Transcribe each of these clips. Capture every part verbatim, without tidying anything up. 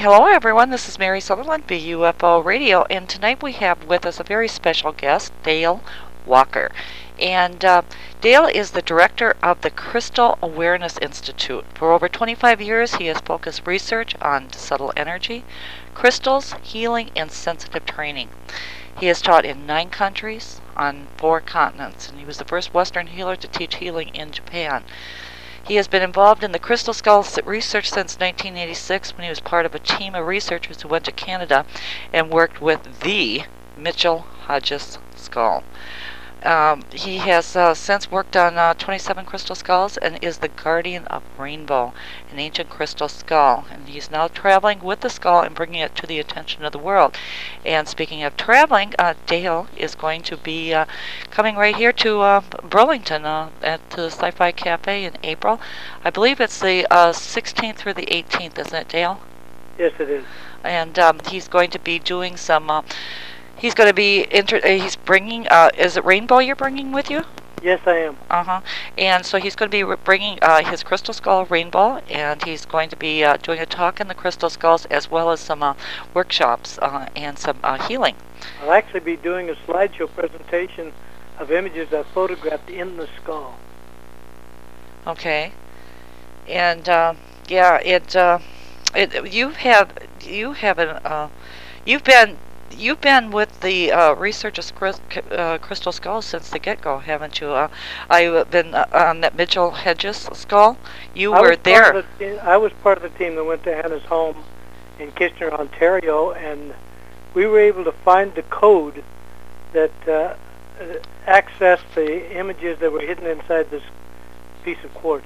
Hello everyone, this is Mary Sutherland, B U F O Radio, and tonight we have with us a very special guest, Dale Walker. And uh, Dale is the director of the Crystal Awareness Institute. For over twenty-five years, he has focused research on subtle energy, crystals, healing, and sensitive training. He has taught in nine countries on four continents, and he was the first Western healer to teach healing in Japan. He has been involved in the crystal skull research since nineteen eighty-six, when he was part of a team of researchers who went to Canada and worked with the Mitchell Hedges skull. Um, he has uh, since worked on uh, twenty-seven crystal skulls and is the guardian of Rainbow, an ancient crystal skull. And he's now traveling with the skull and bringing it to the attention of the world. And speaking of traveling, uh, Dale is going to be uh, coming right here to uh, Burlington uh, at the Sci-Fi Cafe in April. I believe it's the uh, sixteenth through the eighteenth, isn't it, Dale? Yes, it is. And um, he's going to be doing some... Uh, He's going to be, inter uh, he's bringing, uh, is it Rainbow you're bringing with you? Yes, I am. Uh-huh. And so he's going to be bringing uh, his crystal skull, Rainbow, and he's going to be uh, doing a talk in the crystal skulls as well as some uh, workshops uh, and some uh, healing. I'll actually be doing a slideshow presentation of images I photographed in the skull. Okay. And, uh, yeah, it, uh, it, you have, you have an, uh, you've been... You've been with the uh, research of uh, crystal skulls since the get-go, haven't you? Uh, I've been uh, on that Mitchell Hedges skull. You I were was there. Part of the, I was part of the team that went to Hannah's home in Kitchener, Ontario, and we were able to find the code that uh, accessed the images that were hidden inside this piece of quartz.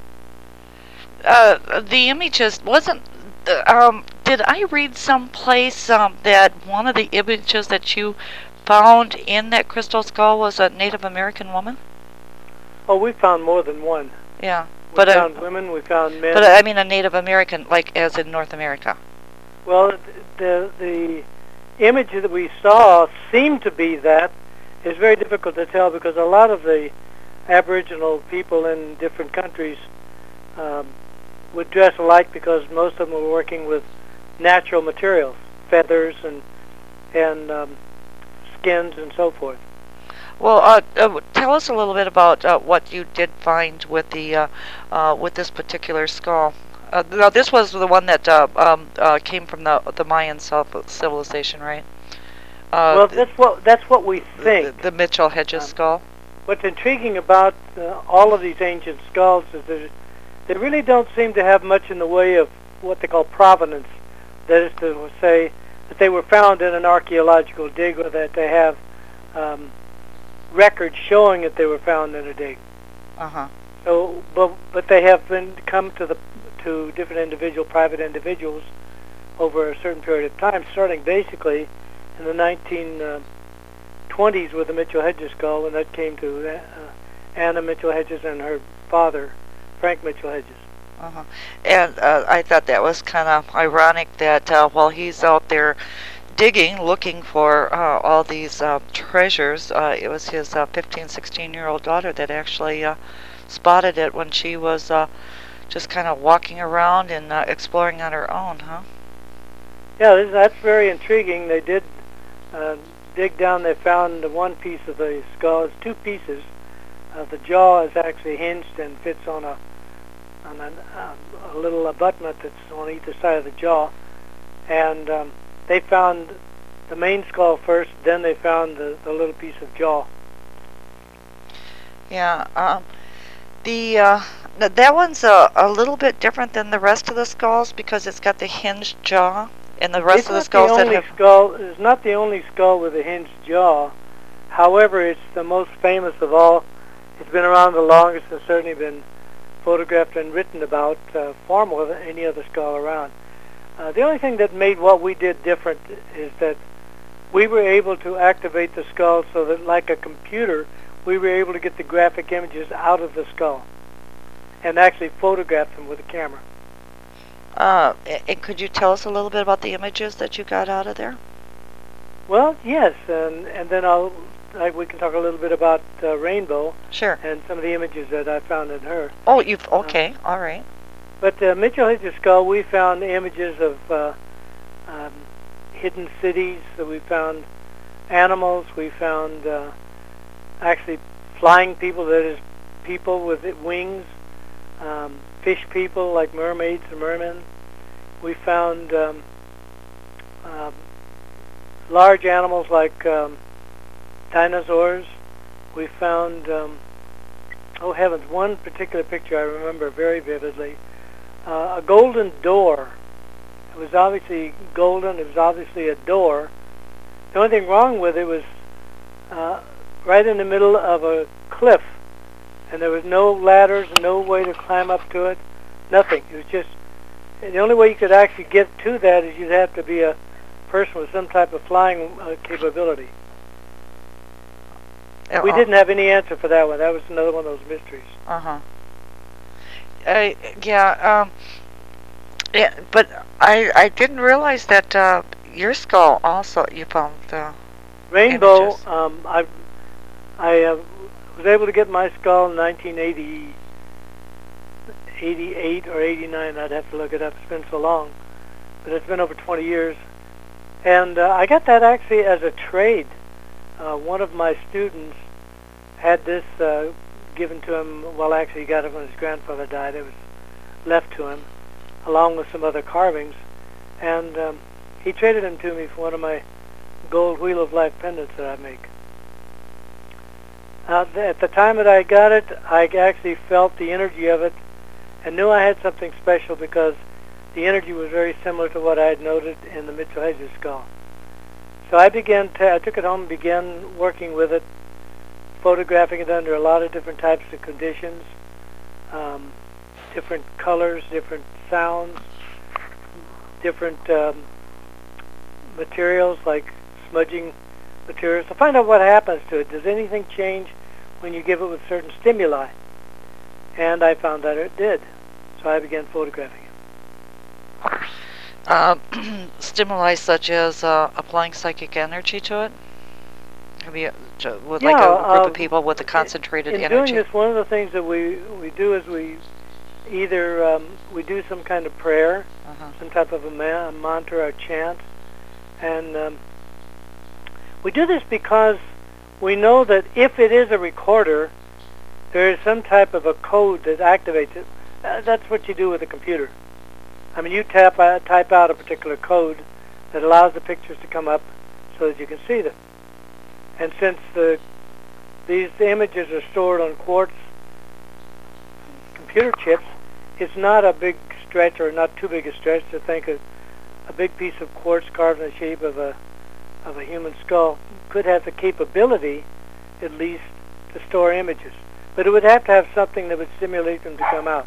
Uh, the images wasn't... Um, did I read someplace um, that one of the images that you found in that crystal skull was a Native American woman? Oh, we found more than one. Yeah, we but found uh, women, we found men. But uh, I mean a Native American, like as in North America. Well, the the image that we saw seemed to be that. It's very difficult to tell because a lot of the Aboriginal people in different countries um, would dress alike because most of them were working with natural materials, feathers and and um, skins and so forth. Well, uh, uh, tell us a little bit about uh, what you did find with the uh, uh, with this particular skull. Uh, now, this was the one that uh, um, uh, came from the the Mayan civilization, right? Uh, well, that's what that's what we think. The, the Mitchell Hedges um, skull. What's intriguing about uh, all of these ancient skulls is that they really don't seem to have much in the way of what they call provenance. That is to say that they were found in an archaeological dig, or that they have um, records showing that they were found in a dig. Uh-huh. So, but but they have been come to the to different individual, private individuals, over a certain period of time, starting basically in the nineteen twenties with the Mitchell Hedges skull, and that came to uh, Anna Mitchell Hedges and her father, Frank Mitchell Hedges. Uh-huh. And uh, I thought that was kind of ironic that uh, while he's out there digging, looking for uh, all these uh, treasures, uh, it was his uh, fifteen, sixteen-year-old daughter that actually uh, spotted it when she was uh, just kind of walking around and uh, exploring on her own, huh? Yeah, that's very intriguing. They did uh, dig down. They found one piece of the skull. It's two pieces. Uh, the jaw is actually hinged and fits on a on a, uh, a little abutment that's on either side of the jaw. And um, they found the main skull first, then they found the, the little piece of jaw. Yeah, um, the uh, that one's a, a little bit different than the rest of the skulls because it's got the hinged jaw, and the rest it's of the skulls the that only have... skull, it's not the only skull with a hinged jaw. However, it's the most famous of all. It's been around the longest and certainly been photographed and written about uh, far more than any other skull around. Uh, the only thing that made what we did different is that we were able to activate the skull so that, like a computer, we were able to get the graphic images out of the skull and actually photograph them with a camera. Uh, and could you tell us a little bit about the images that you got out of there? Well, yes, and, and then I'll I, we can talk a little bit about uh, Rainbow. Sure. And some of the images that I found in her. Oh, you've okay, uh, all right. But uh, Mitchell Hedges skull, we found images of uh, um, hidden cities. So we found animals. We found uh, actually flying people, that is, people with wings, um, fish people like mermaids and mermen. We found um, uh, large animals like um, dinosaurs. We found, um, oh heavens, one particular picture I remember very vividly, uh, a golden door. It was obviously golden. It was obviously a door. The only thing wrong with it was uh, right in the middle of a cliff, and there was no ladders and no way to climb up to it, nothing. It was just, the only way you could actually get to that is you'd have to be a person with some type of flying uh, capability. Uh, we didn't have any answer for that one. That was another one of those mysteries. Uh-huh. Uh, yeah, um, yeah, but I I didn't realize that uh, your skull also, you found uh, Rainbow, images. um, I, I uh, was able to get my skull in nineteen eighty, eighty-eight or eighty-nine. I'd have to look it up. It's been so long. But it's been over twenty years. And uh, I got that actually as a trade. Uh, one of my students had this uh, given to him, well, actually he got it when his grandfather died. It was left to him, along with some other carvings. And um, he traded them to me for one of my gold Wheel of Life pendants that I make. Uh, th at the time that I got it, I actually felt the energy of it and knew I had something special because the energy was very similar to what I had noted in the Mitchell Hedges skull. So I began to, I took it home and began working with it, photographing it under a lot of different types of conditions, um, different colors, different sounds, different um, materials like smudging materials, to find out what happens to it. Does anything change when you give it with certain stimuli? And I found that it did. So I began photographing it. Uh, stimuli such as uh, applying psychic energy to it? Have you, to, with yeah, like a group uh, of people with a concentrated in energy? In doing this, one of the things that we, we do is we either um, we do some kind of prayer, uh-huh. some type of a, ma a mantra or chant, and um, we do this because we know that if it is a recorder, there is some type of a code that activates it. Uh, that's what you do with a computer. I mean, you tap uh, type out a particular code that allows the pictures to come up so that you can see them. And since the these images are stored on quartz computer chips, it's not a big stretch, or not too big a stretch, to think of a big piece of quartz carved in the shape of a of a human skull could have the capability, at least, to store images. But it would have to have something that would stimulate them to come out.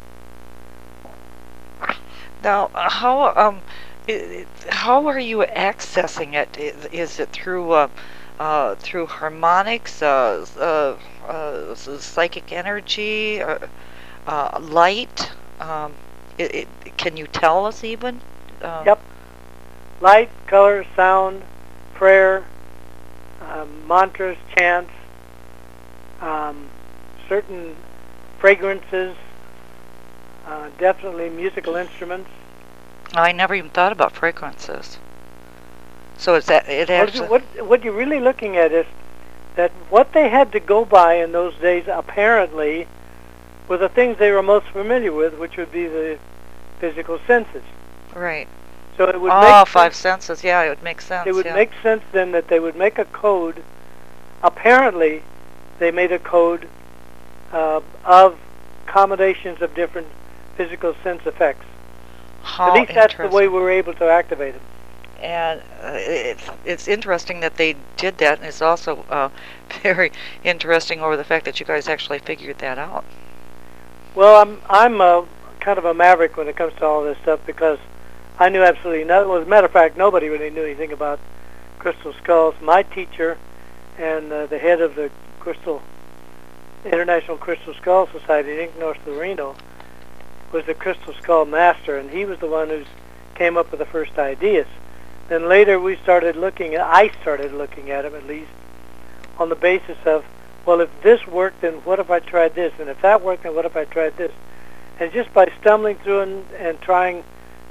Now, uh, how um, it, it, how are you accessing it? Is, is it through uh, uh, through harmonics, uh, uh, uh, psychic energy, uh, uh, light? Um, it, it, can you tell us even? Uh, yep. Light, color, sound, prayer, um, mantras, chants, um, certain fragrances. Uh, definitely musical instruments. I never even thought about fragrances. So it's that it Well, actually. what what you're really looking at is that what they had to go by in those days apparently were the things they were most familiar with, which would be the physical senses. Right. So it would oh, make five sense, senses. Yeah, it would make sense. It would yeah. make sense then that they would make a code. Apparently, they made a code uh, of combinations of different physical sense effects. How At least that's the way we were able to activate them. And uh, it's, it's interesting that they did that, and it's also uh, very interesting over the fact that you guys actually figured that out. Well, I'm I'm a, kind of a maverick when it comes to all this stuff because I knew absolutely nothing. Well, as a matter of fact, nobody really knew anything about crystal skulls. My teacher and uh, the head of the Crystal International Crystal Skull Society in North Reno was the crystal skull master, and he was the one who came up with the first ideas. Then later we started looking at, I started looking at them at least, on the basis of, well, if this worked, then what if I tried this? And if that worked, then what if I tried this? And just by stumbling through and, and trying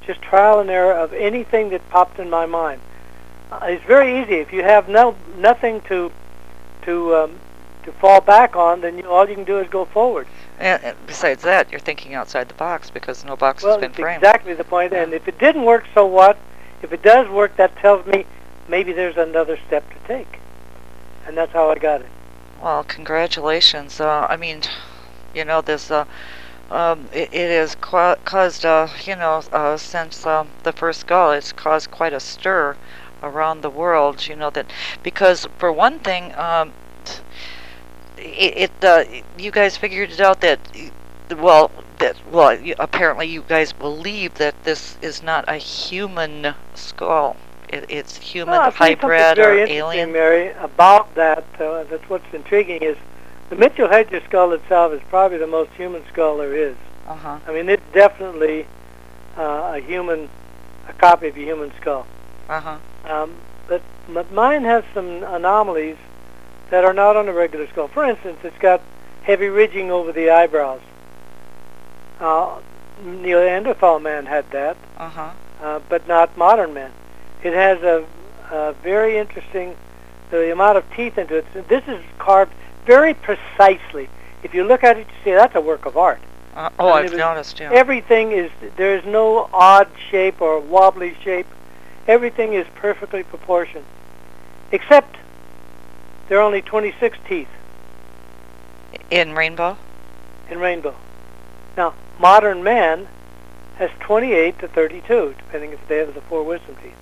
just trial and error of anything that popped in my mind. Uh, it's very easy. If you have no nothing to to um, to fall back on, then you, all you can do is go forward. And, and besides that, you're thinking outside the box because no box well, has been that's framed. Exactly the point. And if it didn't work, so what? If it does work, that tells me maybe there's another step to take. And that's how I got it. Well, congratulations. Uh, I mean, you know, this uh, um, it, it has ca caused, uh, you know, uh, since uh, the first skull, it's caused quite a stir around the world. You know that because for one thing, um, it, it uh, you guys figured it out that well that well you, apparently you guys believe that this is not a human skull. It, it's human, well, hybrid, very or interesting, alien. Mary, about that. Uh, that's what's intriguing is the Mitchell Hedges skull itself is probably the most human skull there is. Uh-huh. I mean, it's definitely uh, a human, a copy of a human skull. Uh-huh. Um, but, but mine has some anomalies that are not on a regular skull. For instance, it's got heavy ridging over the eyebrows. Uh, Neanderthal man had that, Uh-huh. uh, but not modern man. It has a, a very interesting, the amount of teeth into it. This is carved very precisely. If you look at it, you see that's a work of art. Uh, oh, I mean, I've was, noticed, yeah. Everything is, there is no odd shape or wobbly shape. Everything is perfectly proportioned. Except there are only twenty-six teeth In Rainbow? in Rainbow. Now, modern man has twenty-eight to thirty-two, depending if they have the four wisdom teeth.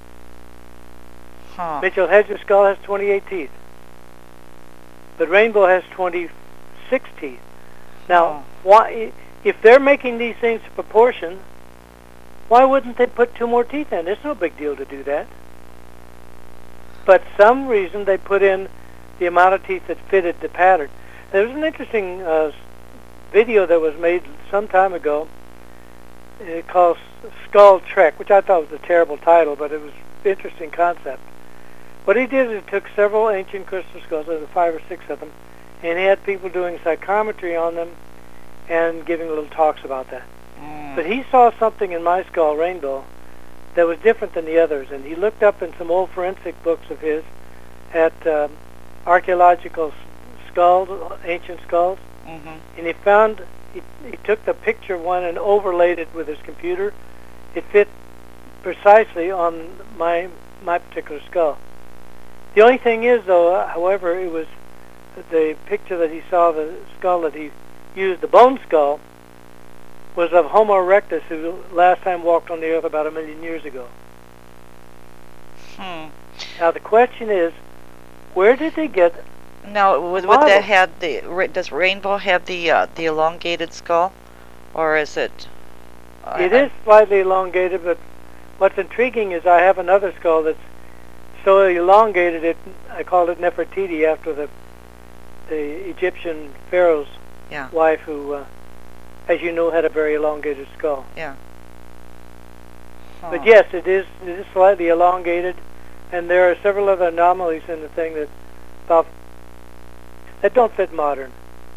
Huh. Mitchell Hedges skull has twenty-eight teeth. But Rainbow has twenty-six teeth. Now, Oh. why, if they're making these things to proportion, why wouldn't they put two more teeth in? It's no big deal to do that. But some reason they put in the amount of teeth that fitted the pattern. There was an interesting uh, video that was made some time ago uh, called Skull Trek, which I thought was a terrible title, but it was an interesting concept. What he did is he took several ancient crystal skulls, there were five or six of them, and he had people doing psychometry on them and giving little talks about that. Mm. But he saw something in my skull, Rainbow, that was different than the others, and he looked up in some old forensic books of his at um, archaeological s- skulls, ancient skulls, Mm-hmm. and he found, he, he took the picture of one and overlaid it with his computer. It fit precisely on my my particular skull. The only thing is, though, uh, however, it was the picture that he saw, the skull that he used, the bone skull, was of Homo erectus, who last time walked on the earth about a million years ago. Hmm. Now the question is, where did they get? Now, would, would Model. that have the, ra- does Rainbow have the uh, the elongated skull? Or is it... Uh, It is slightly elongated, but what's intriguing is I have another skull that's so elongated, it I called it Nefertiti after the the Egyptian pharaoh's Yeah. wife, who, uh, as you know, had a very elongated skull. Yeah. Huh. But yes, it is it is slightly elongated, and there are several other anomalies in the thing that about that don't fit modern.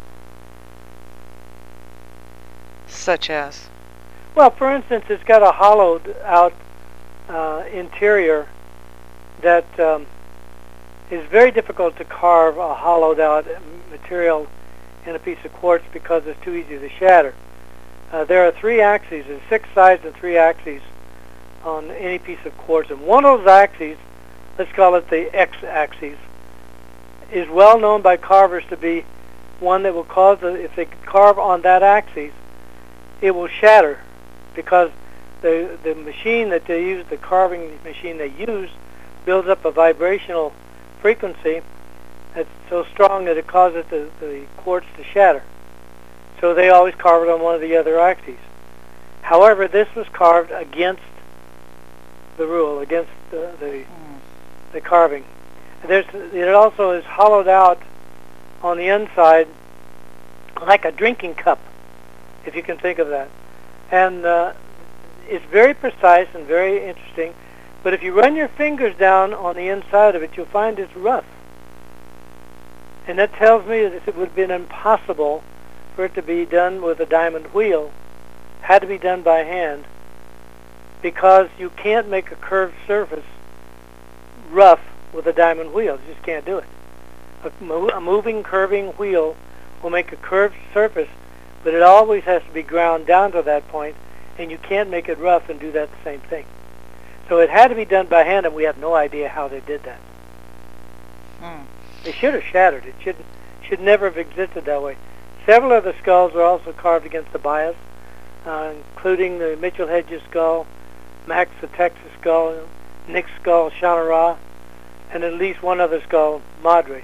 Such as? Well, for instance, it's got a hollowed out uh, interior that um, is very difficult to carve a hollowed out material in a piece of quartz because it's too easy to shatter. Uh, there are three axes, there's six sides and three axes on any piece of quartz, and one of those axes, let's call it the x-axis, is well known by carvers to be one that will cause, the, if they carve on that axis, it will shatter, because the the machine that they use, the carving machine they use, builds up a vibrational frequency that's so strong that it causes the, the quartz to shatter. So they always carve it on one of the other axes. However, this was carved against the rule, against the the, Mm. the carving. There's, it also is hollowed out on the inside like a drinking cup, if you can think of that. And uh, it's very precise and very interesting, but if you run your fingers down on the inside of it, you'll find it's rough. And that tells me that it would have been impossible for it to be done with a diamond wheel. Had to be done by hand. because you can't make a curved surface rough with a diamond wheel. You just can't do it. A, mo a moving, curving wheel will make a curved surface, but it always has to be ground down to that point, and you can't make it rough and do that the same thing. So it had to be done by hand, and we have no idea how they did that. Hmm. They should have shattered it. Should should never have existed that way. Several of the skulls were also carved against the bias, uh, including the Mitchell Hedges skull, Max the Texas skull, Nick's skull, Shana Ra, and at least one other skull, Madre.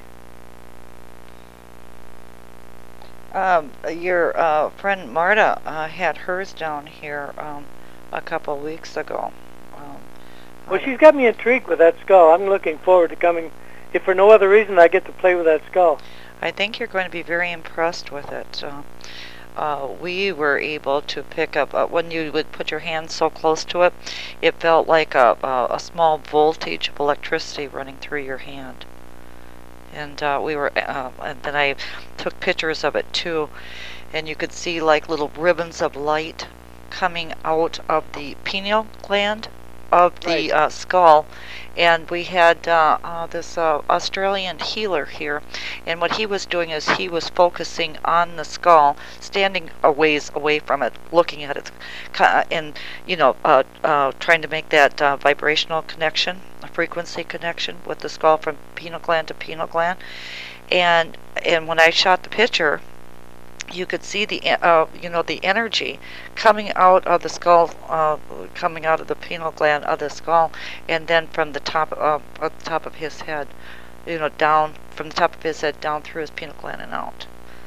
Um, your uh, friend Marta uh, had hers down here um, a couple weeks ago. Um, well, she's got me intrigued with that skull. I'm looking forward to coming, if for no other reason, I get to play with that skull. I think you're going to be very impressed with it. Uh, uh, we were able to pick up, uh, when you would put your hand so close to it, it felt like a, a, a small voltage of electricity running through your hand. And uh, we were, uh, and then I took pictures of it too, and you could see like little ribbons of light coming out of the pineal gland of the Right. uh, skull. And we had uh, uh, this uh, Australian healer here, and what he was doing is he was focusing on the skull, standing a ways away from it, looking at it, and you know, uh, uh, trying to make that uh, vibrational connection, a frequency connection with the skull from pineal gland to pineal gland. And and when I shot the picture, you could see the uh, you know, the energy coming out of the skull, uh, coming out of the pineal gland of the skull, and then from the top of uh, the top of his head, you know, down from the top of his head down through his pineal gland and out.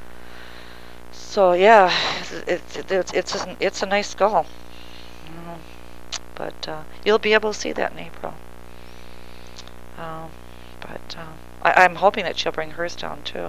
So yeah, it's it's it's it's a, it's a nice skull, you know, but uh, you'll be able to see that in April. Um, but uh, I, I'm hoping that she'll bring hers down too.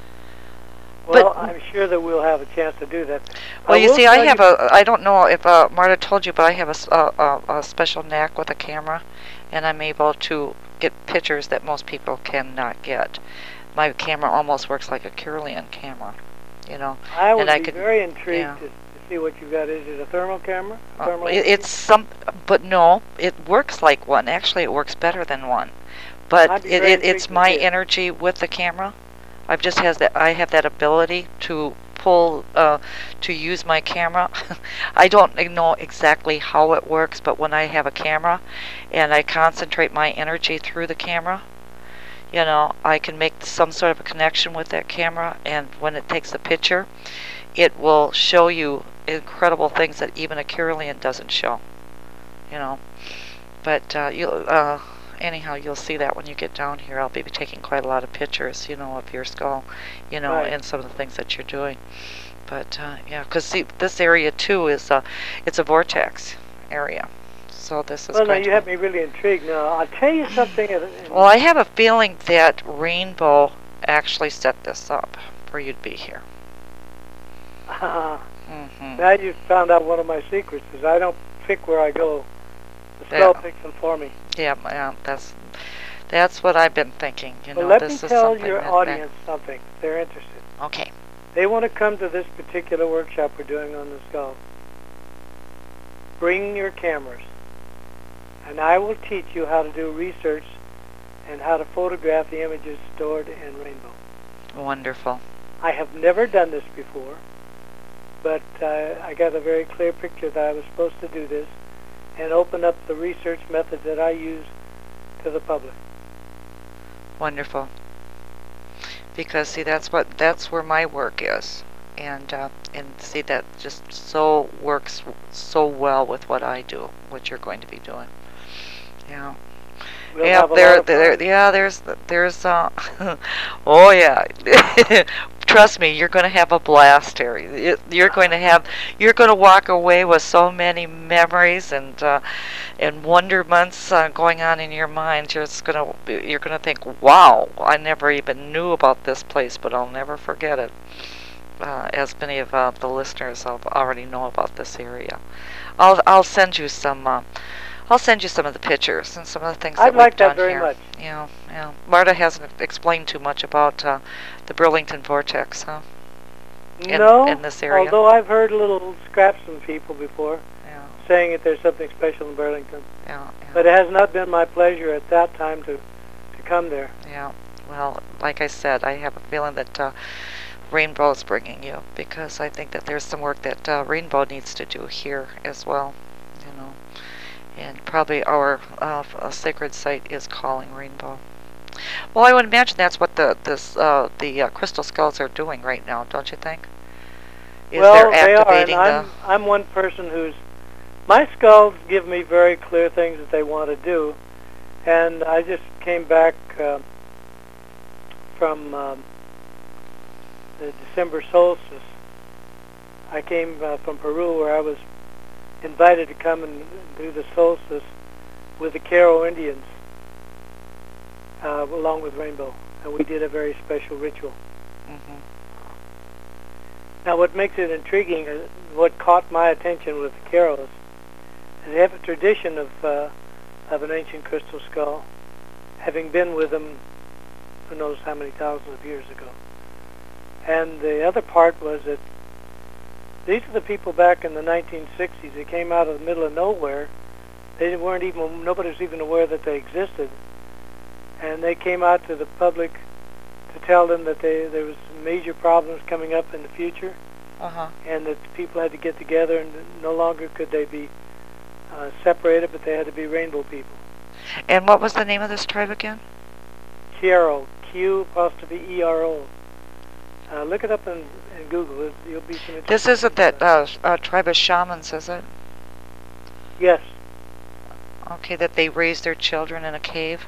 Well, But- I'm sure that we'll have a chance to do that. Well, you will see, I tell have a, I don't know if uh, Marta told you, but I have a, s- a- a- a special knack with a camera, and I'm able to get pictures that most people cannot get. My camera almost works like a Kirlian camera, you know. I would and I be could- very intrigued yeah. to, to see what you've got. Is it a thermal camera? A Uh, thermal it, it's some, but no, it works like one. Actually, it works better than one. But I'd be it, very it, it's intrigued to my see it. energy with the camera. I've just has that. I have that ability to pull, uh, to use my camera. I don't know exactly how it works, but when I have a camera, and I concentrate my energy through the camera, you know, I can make some sort of a connection with that camera, and when it takes a picture, it will show you incredible things that even a Kirlian doesn't show. You know, but uh, you'll. Uh, Anyhow, you'll see that when you get down here. I'll be taking quite a lot of pictures, you know, of your skull, you know, Right. and some of the things that you're doing. But uh, yeah, because see, this area too is uh, it's a vortex area, so this is. Well, now going you to have me really intrigued. Now, I'll tell you something. and- and- Well, I have a feeling that Rainbow actually set this up for you to be here. Mm-hmm. now you've found out one of my secrets, is I don't pick where I go. The skull Yeah. picks them for me. Yeah, yeah, that's that's what I've been thinking. You Well, know, let this me is tell something your that- that- audience something. If they're interested. Okay. They want to come to this particular workshop we're doing on the skull. Bring your cameras, and I will teach you how to do research and how to photograph the images stored in Rainbow. Wonderful. I have never done this before, but uh, I got a very clear picture that I was supposed to do this and open up the research method that I use to the public. Wonderful. Because see, that's what that's where my work is, and uh, and see that just so works so well with what I do, what you're going to be doing. Yeah. We'll Yeah, have a there, lot of there, fun. yeah. There's, there's. Uh, oh yeah. Trust me, you're going to have a blast, Harry. It- You're going to have, you're going to walk away with so many memories and uh, and wonderments uh, going on in your mind. You're just going to, you're going to think, wow, I never even knew about this place, but I'll never forget it. Uh, as many of uh, the listeners already know about this area. I'll, I'll send you some. Uh, I'll send you some of the pictures and some of the things that I'd like we've that done very here. much. Yeah, yeah. Marta hasn't explained too much about uh, the Burlington Vortex, huh? In- no, in this area. although I've heard little scraps from people before. Yeah. saying that there's something special in Burlington. Yeah, yeah. But it has not been my pleasure at that time to, to come there. Yeah. Well, like I said, I have a feeling that uh, Rainbow's bringing you, because I think that there's some work that uh, Rainbow needs to do here as well, you know. And probably our uh, uh, sacred site is calling Rainbow. Well, I would imagine that's what the this uh, the uh, crystal skulls are doing right now, don't you think? Is well, they're they are, and activating I'm, the... I'm one person who's... My skulls give me very clear things that they want to do, and I just came back uh, from um, the December solstice. I came uh, from Peru, where I was invited to come and do the solstice with the Caro Indians, uh, along with Rainbow, and we did a very special ritual. Mm-hmm. Now, what makes it intriguing, is what caught my attention with the Caros, is they have a tradition of uh, of an ancient crystal skull, having been with them who knows how many thousands of years ago. And the other part was that these are the people back in the nineteen sixties. They came out of the middle of nowhere. They weren't even, nobody was even aware that they existed. And they came out to the public to tell them that they, there was major problems coming up in the future, Uh-huh. and that people had to get together, and no longer could they be uh, separated, but they had to be rainbow people. And what was the name of this tribe again? Quiero, Q apostrophe E R O. Uh, look it up in, in Google. It, you'll be some This isn't that uh, uh, tribe of shamans, is it? Yes. Okay, that they raised their children in a cave?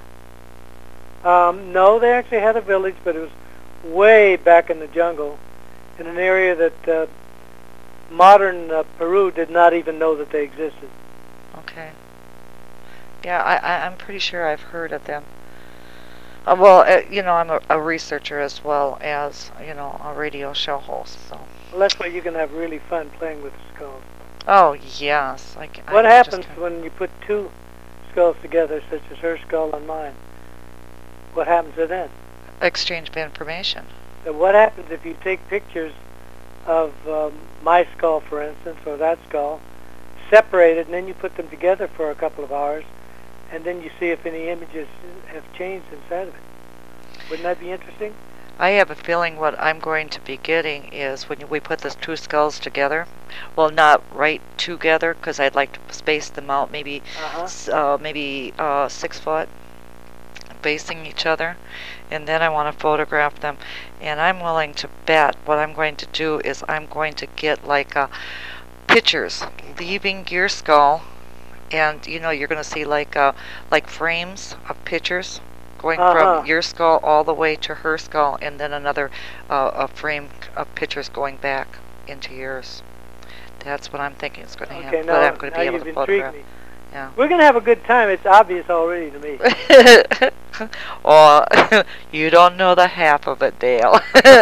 Um, no, they actually had a village, but it was way back in the jungle, in an area that uh, modern uh, Peru did not even know that they existed. Okay. Yeah, I, I, I'm pretty sure I've heard of them. Uh, well, uh, you know, I'm a, a researcher as well as, you know, a radio show host, so. Well, that's why you can have really fun playing with the skulls. Oh, yes. I, c- What I happens just, when you put two skulls together, such as her skull and mine? What happens to then? exchange of information. So what happens if you take pictures of um, my skull, for instance, or that skull, separate it, and then you put them together for a couple of hours, and then you see if any images have changed inside of it? Wouldn't that be interesting? I have a feeling what I'm going to be getting is when we put the two skulls together, well, not right together, because I'd like to space them out, maybe Uh-huh. s- uh, maybe uh, six foot, facing each other, and then I want to photograph them. And I'm willing to bet what I'm going to do is I'm going to get like uh, pictures leaving your skull, and you know you're going to see like uh, like frames of pictures going Uh-huh. from your skull all the way to her skull, and then another uh, a frame of pictures going back into yours. That's what I'm thinking is going to Okay, happen. now, But I'm going to now be able you've to intrigued photograph. me. Yeah. We're going to have a good time. It's obvious already to me. Oh, you don't know the half of it, Dale.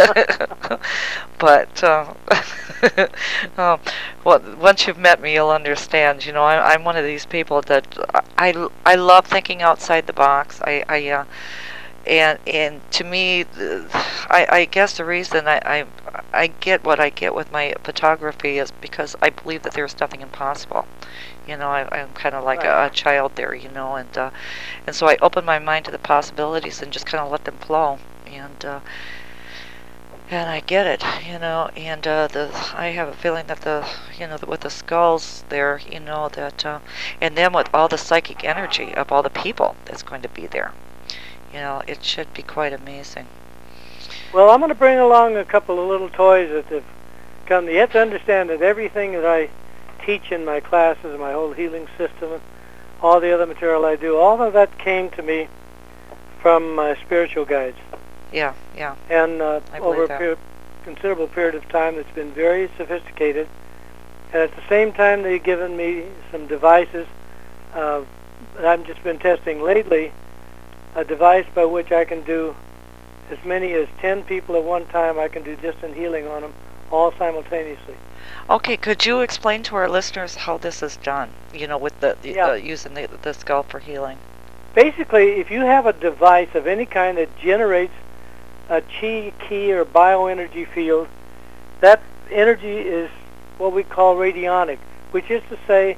But uh, um, well, once you've met me, you'll understand. You know, I, I'm one of these people that I, I love thinking outside the box. I, I uh, and and to me, I, I guess the reason I, I I get what I get with my photography is because I believe that there's nothing impossible. You know, I, I'm kind of like Right. a, a child there, you know, and uh, and so I open my mind to the possibilities and just kind of let them flow, and uh, and I get it, you know, and uh, the I have a feeling that the you know with the skulls there, you know that, uh, and then with all the psychic energy of all the people that's going to be there, you know, it should be quite amazing. Well, I'm going to bring along a couple of little toys that have come. You have to understand that everything that I teach in my classes, my whole healing system, and all the other material I do, all of that came to me from my spiritual guides. Yeah, yeah. And uh, I believe over a that. period, considerable period of time, it's been very sophisticated. And at the same time, they've given me some devices. Uh, that I've just been testing lately, a device by which I can do as many as ten people at one time. I can do distant healing on them, all simultaneously. Okay, could you explain to our listeners how this is done? You know, with the, the Yeah. uh, using the the skull for healing. Basically, if you have a device of any kind that generates a chi, ki, or bioenergy field, that energy is what we call radionic, which is to say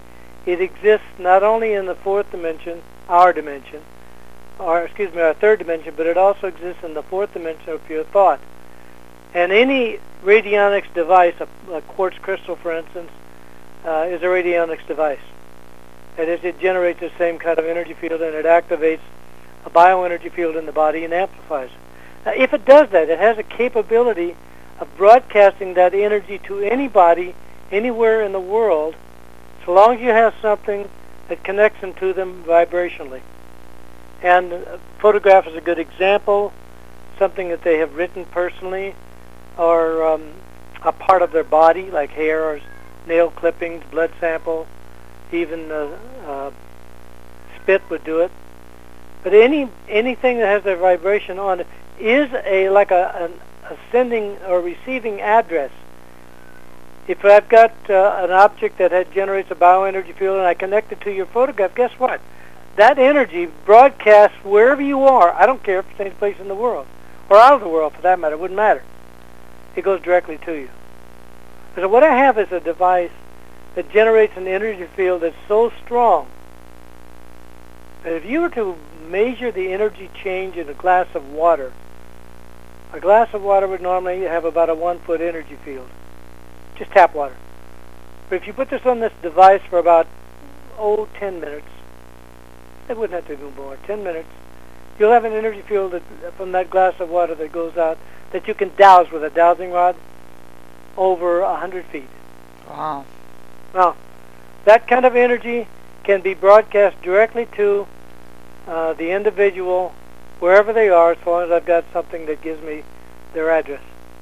it exists not only in the fourth dimension, our dimension, or excuse me, our third dimension, but it also exists in the fourth dimension of pure thought. And any radionics device, a, a quartz crystal, for instance, uh, is a radionics device. That is, it generates the same kind of energy field, and it activates a bioenergy field in the body and amplifies it. Now, if it does that, it has a capability of broadcasting that energy to anybody, anywhere in the world, so long as you have something that connects them to them vibrationally. And a photograph is a good example, something that they have written personally, or um, a part of their body, like hair or nail clippings, blood sample, even uh, uh, spit would do it. But any anything that has a vibration on it is a like a, an, a sending or receiving address. If I've got uh, an object that had, generates a bioenergy field and I connect it to your photograph, guess what? That energy broadcasts wherever you are. I don't care if it's any place in the world, or out of the world for that matter. It wouldn't matter. It goes directly to you. So what I have is a device that generates an energy field that's so strong that if you were to measure the energy change in a glass of water, a glass of water would normally have about a one-foot energy field, just tap water. But if you put this on this device for about, oh, ten minutes, it wouldn't have to do more, ten minutes, you'll have an energy field that, from that glass of water that goes out that you can douse with a dowsing rod over a hundred feet. Wow. Now, that kind of energy can be broadcast directly to uh, the individual wherever they are, as long as I've got something that gives me their address.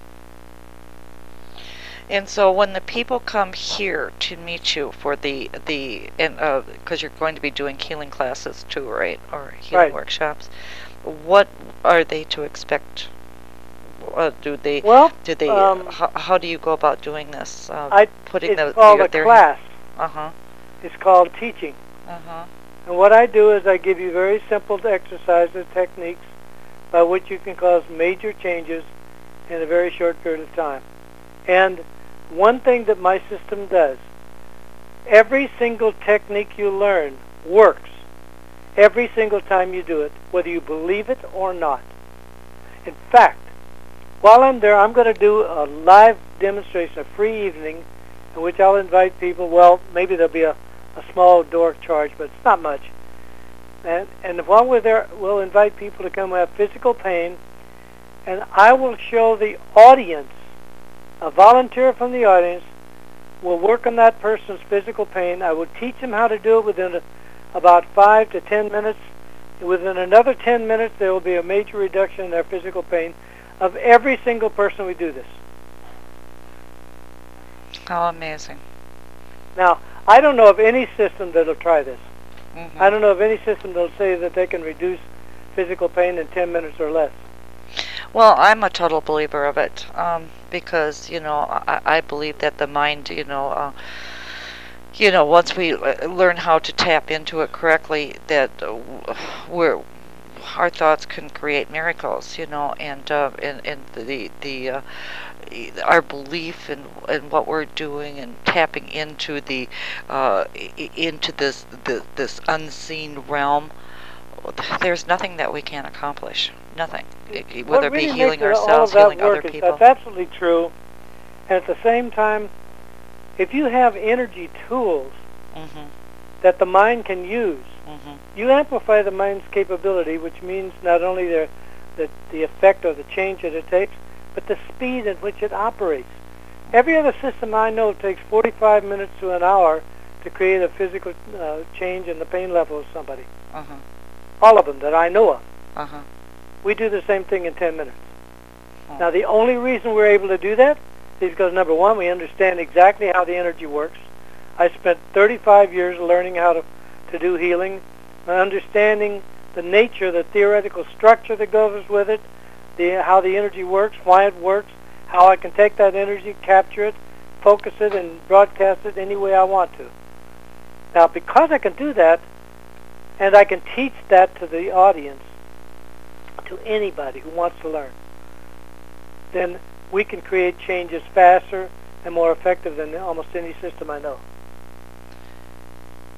And so when the people come here to meet you for the, the and because uh, you're going to be doing healing classes too, right? Or healing right. workshops, what are they to expect? Uh, do they, well, do they, um, how, how do you go about doing this? Uh, I, putting it's the, called your, a their, class. Uh-huh. It's called teaching. Uh-huh. And what I do is I give you very simple exercises, techniques, by which you can cause major changes in a very short period of time. And one thing that my system does, every single technique you learn works every single time you do it, whether you believe it or not. In fact, while I'm there, I'm going to do a live demonstration, a free evening, in which I'll invite people. Well, maybe there'll be a, a small door charge, but it's not much. And, and while we're there, we'll invite people to come who have physical pain, and I will show the audience, a volunteer from the audience will work on that person's physical pain. I will teach them how to do it within a, about five to ten minutes. Within another ten minutes, there will be a major reduction in their physical pain of every single person we do this. How amazing. Now, I don't know of any system that will try this. Mm-hmm. I don't know of any system that will say that they can reduce physical pain in ten minutes or less. Well, I'm a total believer of it, um, because, you know, I, I believe that the mind, you know, uh, you know, once we learn how to tap into it correctly, that uh, we're, our thoughts can create miracles, you know, and uh, and, and the the uh, our belief in, in what we're doing and tapping into the uh, into this the, this unseen realm. There's nothing that we can't accomplish. Nothing. It, whether it be really healing makes ourselves, all of that healing work other is people. That's absolutely true. And at the same time, if you have energy tools mm-hmm. that the mind can use, mm-hmm. you amplify the mind's capability, which means not only the, the, the effect or the change that it takes, but the speed at which it operates. Every other system I know takes forty-five minutes to an hour to create a physical uh, change in the pain level of somebody. Uh-huh. All of them that I know of. Uh-huh. We do the same thing in ten minutes. Oh. Now, the only reason we're able to do that is because, number one, we understand exactly how the energy works. I spent thirty-five years learning how to, to do healing, understanding the nature, the theoretical structure that goes with it, the, how the energy works, why it works, how I can take that energy, capture it, focus it, and broadcast it any way I want to. Now, because I can do that, and I can teach that to the audience, to anybody who wants to learn, then we can create changes faster and more effective than almost any system I know.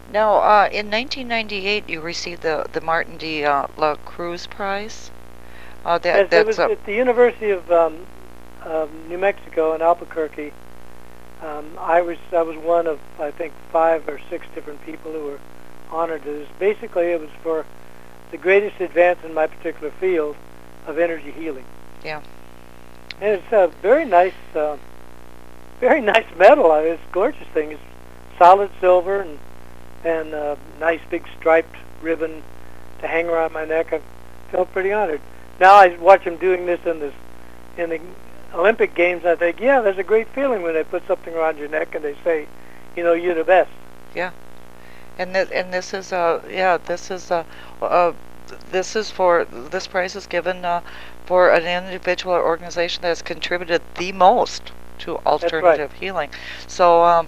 Now, uh, in nineteen ninety-eight, you received the the Martin D. Uh, La Cruz Prize. Uh, that Yes, it that's was a at the University of um, um, New Mexico in Albuquerque. Um, I was I was one of I think five or six different people who were honored. It was basically it was for the greatest advance in my particular field of energy healing. yeah. And it's a very nice, uh, very nice medal. I mean, it's a gorgeous thing. It's solid silver and and uh, nice big striped ribbon to hang around my neck. I felt pretty honored. Now I watch them doing this in this in the Olympic Games. I think, yeah, there's a great feeling when they put something around your neck and they say, you know, you're the best. Yeah, and this and this is uh yeah this is uh, uh this is for this prize is given uh, for an individual or organization that has contributed the most to alternative right. healing. So um,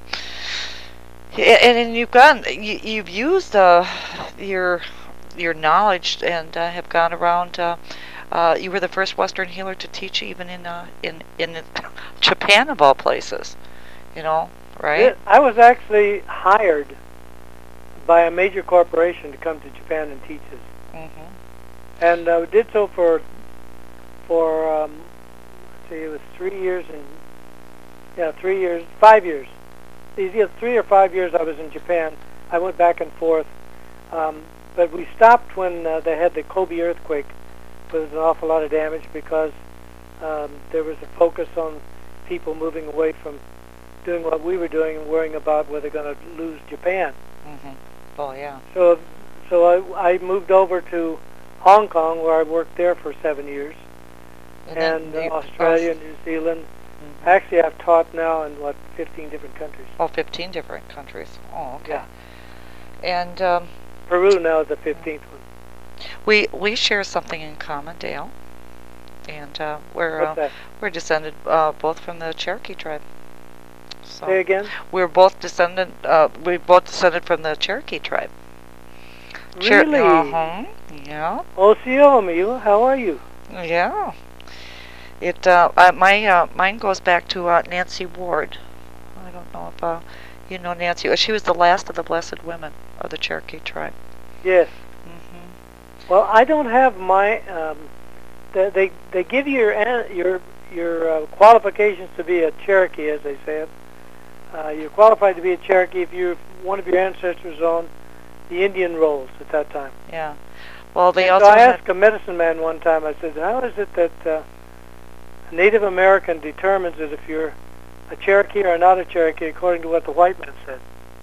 a- and, and you've gone you, you've used uh your your knowledge and uh, have gone around. Uh, uh, you were the first Western healer to teach even in uh, in in Japan of all places. You know, right? It, I was actually hired by a major corporation to come to Japan and teach this. Mm-hmm. And uh, did so for for um, let's see, it was three years and yeah, three years, five years. These yeah, three or five years I was in Japan. I went back and forth, um, but we stopped when uh, they had the Kobe earthquake. There was an awful lot of damage because um, there was a focus on people moving away from doing what we were doing and worrying about whether they're going to lose Japan. Mm-hmm. Oh yeah. So, so I, I moved over to Hong Kong, where I worked there for seven years, And, and, then uh, you- Australia, New Zealand. Mhm. Actually, I've taught now in what fifteen different countries. Oh, fifteen different countries. Oh, okay. Yeah. And um, Peru now is the fifteenth one. we we share something in common, Dale. And uh, we're What's uh, that? we're descended uh, both from the Cherokee tribe. So Say again. we're both descended. Uh, we both descended from the Cherokee tribe. Cher- Really? uh-huh. Yeah. Osiomiu, how are you? Yeah. It uh, uh, my uh, mine goes back to uh, Nancy Ward. I don't know if uh, you know Nancy. She was the last of the blessed women of the Cherokee tribe. Yes. Mm-hmm. Well, I don't have my. Um, they, they they give you your an- your your uh, qualifications to be a Cherokee, as they say it. Uh, you're qualified to be a Cherokee if you one of your ancestors on the Indian rolls at that time. Yeah. Well, they And also so I had- asked a medicine man one time. I said, "How is it that uh, a Native American determines it if you're a Cherokee or not a Cherokee according to what the white man said?"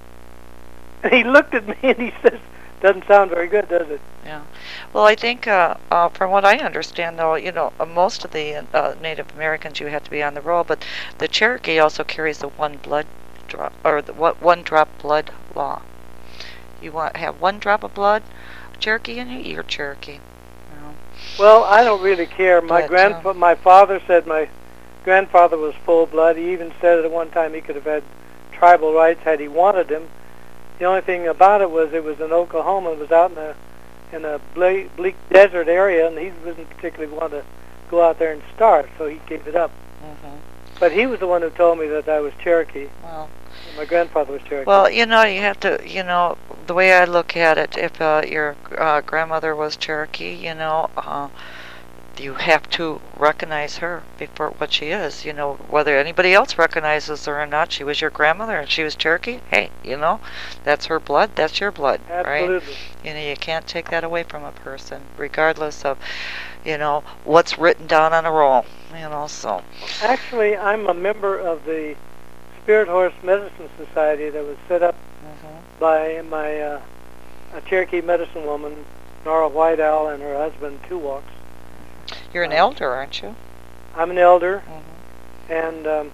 And he looked at me and he says, "Doesn't sound very good, does it?" Yeah. Well, I think, uh, uh, from what I understand, though, you know, uh, most of the uh, Native Americans, you have to be on the roll, but the Cherokee also carries the one blood drop, or the one one drop blood law. You want have one drop of blood, Cherokee in you, you're Cherokee. You know. Well, I don't really care. My But, grandpa, um, my father said my grandfather was full blood. He even said at one time he could have had tribal rights had he wanted them. The only thing about it was it was in Oklahoma. It was out in a in a ble- bleak desert area, and he wasn't particularly want to go out there and start, so he gave it up. Mm-hmm. But he was the one who told me that I was Cherokee. Well, My grandfather was Cherokee. well, you know, you have to, you know, the way I look at it, if uh, your uh, grandmother was Cherokee, you know, uh, you have to recognize her before what she is. You know, whether anybody else recognizes her or not, she was your grandmother and she was Cherokee. Hey, you know, that's her blood. That's your blood, right? Absolutely. You know, you can't take that away from a person, regardless of, you know, what's written down on a roll. You know, so. Actually, I'm a member of the Spirit Horse Medicine Society that was set up Mm-hmm. by my uh, a Cherokee medicine woman, Nora White Owl, and her husband, Two Walks. You're an Um, elder, aren't you? I'm an elder, Mm-hmm. and um,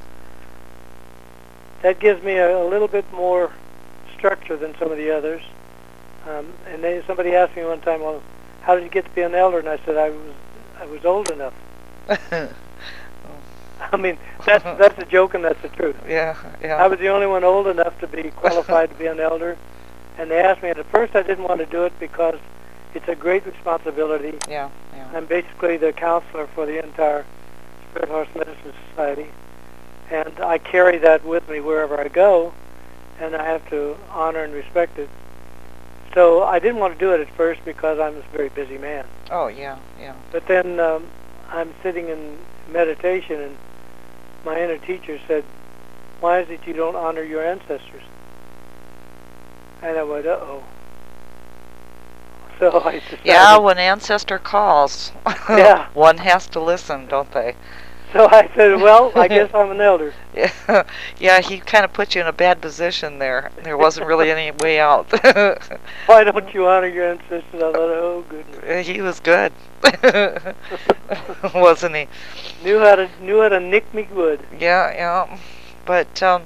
that gives me a, a little bit more structure than some of the others. Um, and they, somebody asked me one time, "Well, how did you get to be an elder?" And I said, "I was I was old enough." I mean, that's that's a joke and that's the truth. Yeah, yeah. I was the only one old enough to be qualified to be an elder, and they asked me. And at first, I didn't want to do it because it's a great responsibility. Yeah, yeah. I'm basically the counselor for the entire Spirit Horse Medicine Society, and I carry that with me wherever I go. and I have to honor and respect it. So I didn't want to do it at first because I'm a very busy man. Oh, yeah, yeah. But then um, I'm sitting in meditation, and my inner teacher said, "Why is it you don't honor your ancestors?" And I went, "Uh-oh." So I decided... Yeah, when ancestor calls, yeah. one has to listen, don't they? So I said, well, I guess I'm an elder. Yeah, yeah. He kind of put you in a bad position there. There wasn't really any way out. Why don't you honor your ancestors? I thought, oh, goodness. He was good, wasn't he? Knew how to knew how to nick me good. Yeah, yeah. But um,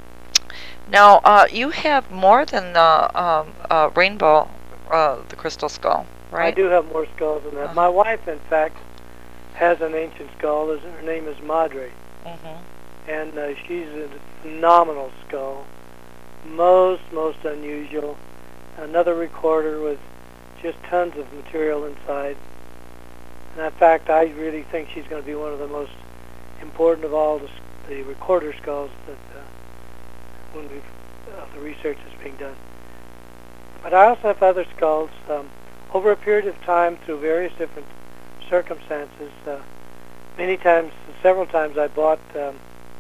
now uh, you have more than uh, um, uh, Rainbow, uh, the crystal skull, right? I do have more skulls than that. Uh-huh. My wife, in fact, has an ancient skull. Her name is Madre. Mm-hmm. And uh, she's a phenomenal skull. Most, most unusual. Another recorder with just tons of material inside. And in fact, I really think she's going to be one of the most important of all the, the recorder skulls that uh, when we've, uh, the research is being done. But I also have other skulls. Um, over a period of time, through various different circumstances, uh, many times, several times, I bought um,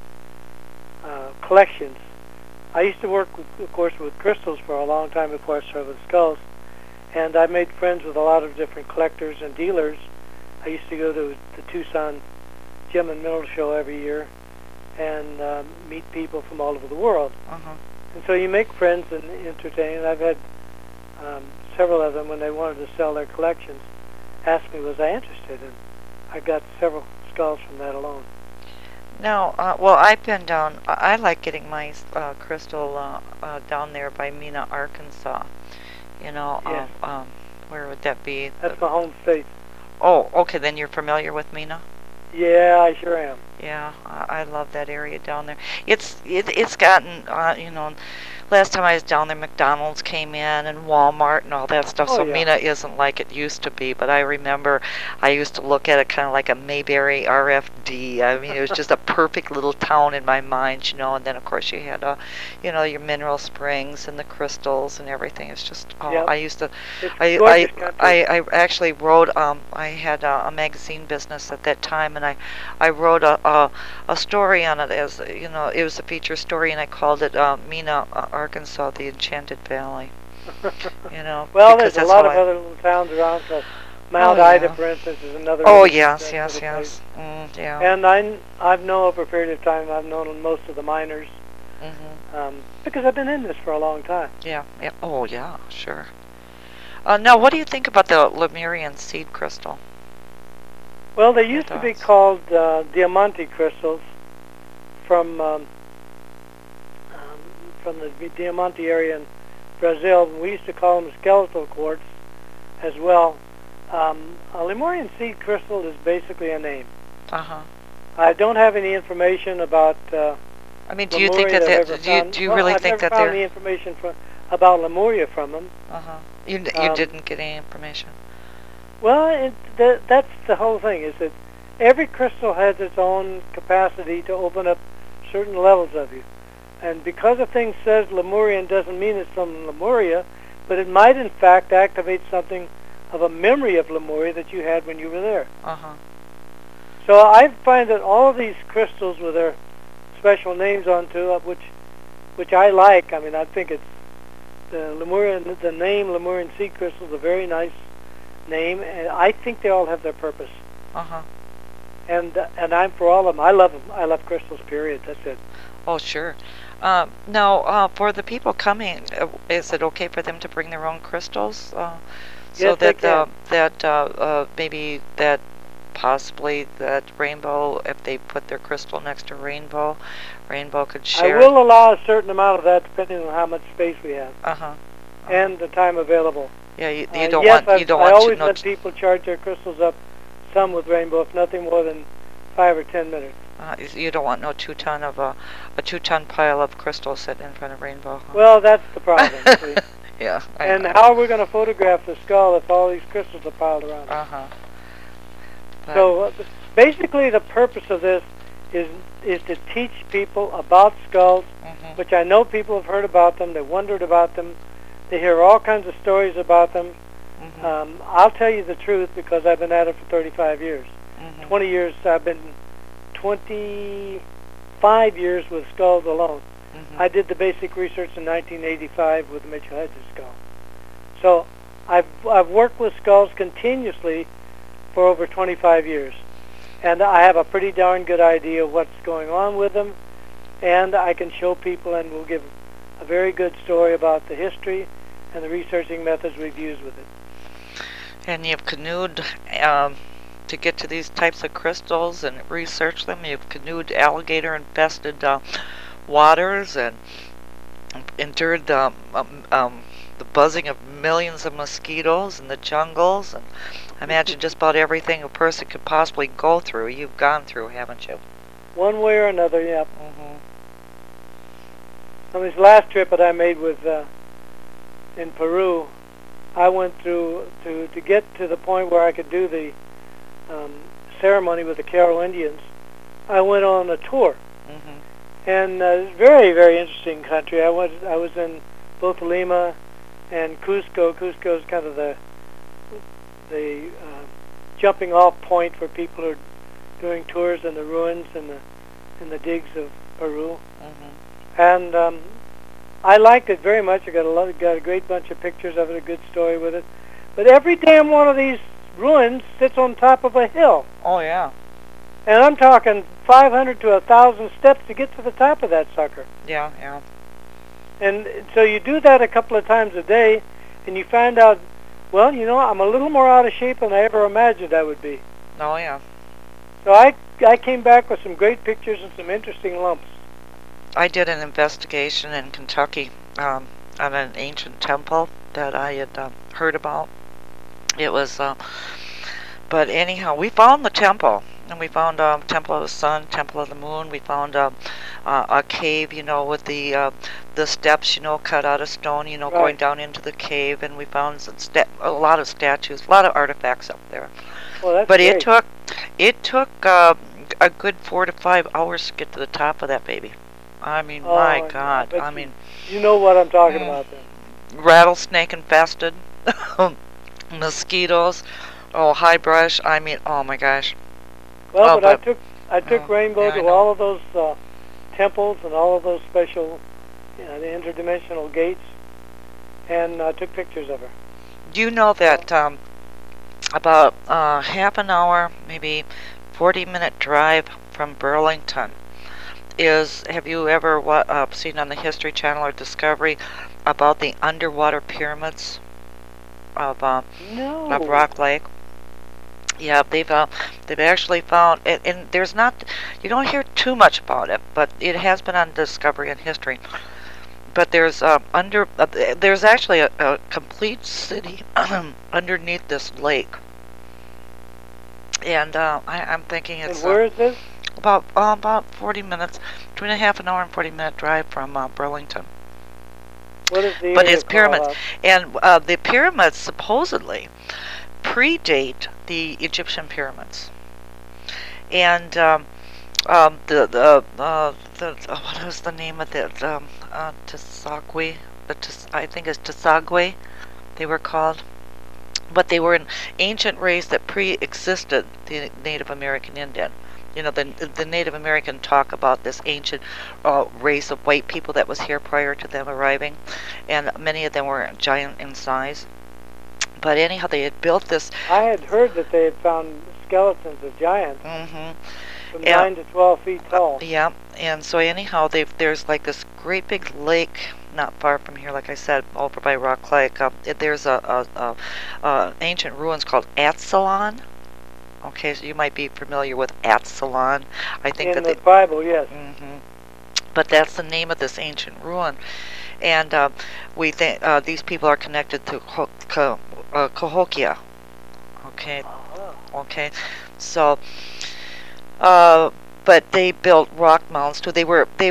uh, collections. I used to work, with, of course, with crystals for a long time before I started with skulls, and I made friends with a lot of different collectors and dealers. I used to go to the Tucson Gem and Mineral Show every year and um, meet people from all over the world. Uh-huh. And so you make friends and entertain. And I've had um, several of them, when they wanted to sell their collections, asked me was I interested, and I got several skulls from that alone. No, uh, well, I've been down. I like getting my uh, crystal uh, uh, down there by Mena, Arkansas. You know, Yes. um, um, where would that be? That's my home state. Oh, okay. Then you're familiar with Mena? Yeah, I sure am. Yeah, I, I love that area down there. It's it, it's gotten uh, you know. Last time I was down there, McDonald's came in and Walmart and all that stuff. Oh, so yeah. Mena isn't like it used to be. But I remember I used to look at it kind of like a Mayberry R F D. I mean, it was just a perfect little town in my mind, you know. And then of course you had, uh, you know, your mineral springs and the crystals and everything. It's just, oh, Yep. I used to, It's I, gorgeous I, country. I, I actually wrote. Um, I had a, a magazine business at that time, and I, I wrote a, a, a story on it as, you know, it was a feature story, and I called it uh, Mena, uh, Arkansas, the Enchanted Valley. You know. Well, because there's a that's lot how of I- other little towns around. So Mount Oh, Ida, yeah. for instance, is another. Oh really yes, good yes, little yes. place. Mm, yeah. And I, I've known over a period of time, I've known most of the miners Mm-hmm. um, because I've been in this for a long time. Yeah. Yeah. Oh yeah. Sure. Uh, now, what do you think about the Lemurian seed crystal? Well, they used Your to be thoughts? called uh, Diamante crystals from um, um, from the Diamante area in Brazil. We used to call them skeletal quartz as well. Um, a Lemurian seed crystal is basically a name. Uh huh. I don't have any information about uh, I mean, do you think Lemuria that, I've that ever do you found. do you Well, really I've think never that found they're any information from, about Lemuria from them. uh huh? You d- you um, didn't get any information. Well, it, that, that's the whole thing, is that every crystal has its own capacity to open up certain levels of you. And because a thing says Lemurian doesn't mean it's from Lemuria, but it might in fact activate something of a memory of Lemuria that you had when you were there. Uh huh. So I find that all of these crystals with their special names onto it, which which I like, I mean, I think it's the Lemurian, the name Lemurian seed crystal is a very nice name, and I think they all have their purpose. Uh huh. And uh, and I'm for all of them. I love them. I love crystals. Period. That's it. Oh sure. Um, now, uh, for the people coming, uh, is it okay for them to bring their own crystals? Uh, so Yes, they that uh, can. that uh, uh, maybe that possibly that Rainbow, if they put their crystal next to Rainbow, Rainbow could I share. will allow a certain amount of that depending on how much space we have Uh huh. and the time available. Yeah, you, you Uh, don't yes, want I've, you don't I want always to know. let t- people charge their crystals up, some with Rainbow, if nothing more than five or ten minutes. Uh, you don't want no two ton of a a two ton pile of crystals sitting in front of Rainbow. Huh? Well, that's the problem. see. Yeah. I, And how are we going to photograph the skull if all these crystals are piled around it? Uh huh. So uh, basically the purpose of this is is to teach people about skulls, hmm which I know people have heard about them. They wondered about them. They hear all kinds of stories about them. Mm-hmm. Um, I'll tell you the truth because I've been at it for thirty-five years. Mm-hmm. twenty years, I've been twenty-five years with skulls alone. Mm-hmm. I did the basic research in nineteen eighty-five with the Mitchell Hedges skull. So I've, I've worked with skulls continuously for over twenty-five years. And I have a pretty darn good idea of what's going on with them. And I can show people and we'll give a very good story about the history and the researching methods we've used with it. And you've canoed um, to get to these types of crystals and research them. You've canoed alligator-infested uh, waters and endured um, um, um, the buzzing of millions of mosquitoes in the jungles. And I imagine just about everything a person could possibly go through, you've gone through, haven't you? One way or another, yeah. Mm-hmm. On this last trip that I made with uh, in Peru, I went through to to get to the point where I could do the um, ceremony with the Carol Indians. I went on a tour, Mm-hmm. and uh, very very interesting country. I was I was in both Lima and Cusco. Cusco is kind of the the uh, jumping off point for people who are doing tours in the ruins and the in the digs of Peru. Mm-hmm. And um, I liked it very much. I got a lot, got a great bunch of pictures of it, a good story with it. But every damn one of these ruins sits on top of a hill, Oh, yeah. and I'm talking five hundred to a thousand steps to get to the top of that sucker. Yeah, yeah. And so you do that a couple of times a day, and you find out, well, you know, I'm a little more out of shape than I ever imagined I would be. Oh, yeah. So I I came back with some great pictures and some interesting lumps. I did an investigation in Kentucky um, on an ancient temple that I had uh, heard about. It was, uh, but anyhow, we found the temple, and we found um, Temple of the Sun, Temple of the Moon. We found uh, uh, a cave, you know, with the uh, the steps, you know, cut out of stone, you know, Right. going down into the cave, and we found some sta- a lot of statues, a lot of artifacts up there. Well, that's But great. it took it took uh, a good four to five hours to get to the top of that baby. I mean, Oh, my I- God. but I you- mean, You know what I'm talking Mm. about then. rattlesnake infested, mosquitoes, oh, high brush. I mean, oh my gosh. Well, Oh, but, I but- took I took oh, Rainbow yeah, I to know. all of those uh, temples and all of those special, you know, the interdimensional gates, and uh, took pictures of her. Do you know that um, about uh, half an hour, maybe forty minute drive from Burlington is, have you ever wa- uh, seen on the History Channel or Discovery about the underwater pyramids of uh, No. of Rock Lake? Yeah, they've uh, they've actually found, and, and there's not, you don't hear too much about it, but it has been on Discovery and History. But there's uh, under uh, there's actually a, a complete city underneath this lake, and uh, I, I'm thinking And it's where uh, is this? about uh, about forty minutes, between a half an hour and forty minute drive from uh, Burlington. What is the But area it's called? pyramids, and uh, the pyramids supposedly predate the Egyptian pyramids, and um, um, the the, uh, the uh, what is the name of it? Um, uh, Tsagwe, the Tis, I think it's Tsagwe, they were called, but they were an ancient race that pre-existed the Native American Indian. You know, the the Native American talk about this ancient uh, race of white people that was here prior to them arriving, and many of them were giant in size. But anyhow, they had built this. I had heard that they had found skeletons of giants Mm-hmm. from Yeah. nine to twelve feet tall. Yeah, and so anyhow, they've there's like this great big lake not far from here, like I said, over by Rock Lake. Uh, it- there's a, a, a, a ancient ruins called Atsalon. Okay, so you might be familiar with Atsalon. I think In that the Bible, yes. hmm But that's the name of this ancient ruin, and uh, we think uh, these people are connected to Ho- Ko- uh, Cahokia. Okay, Uh-huh. okay, so, uh, but they built rock mounds too. They were they were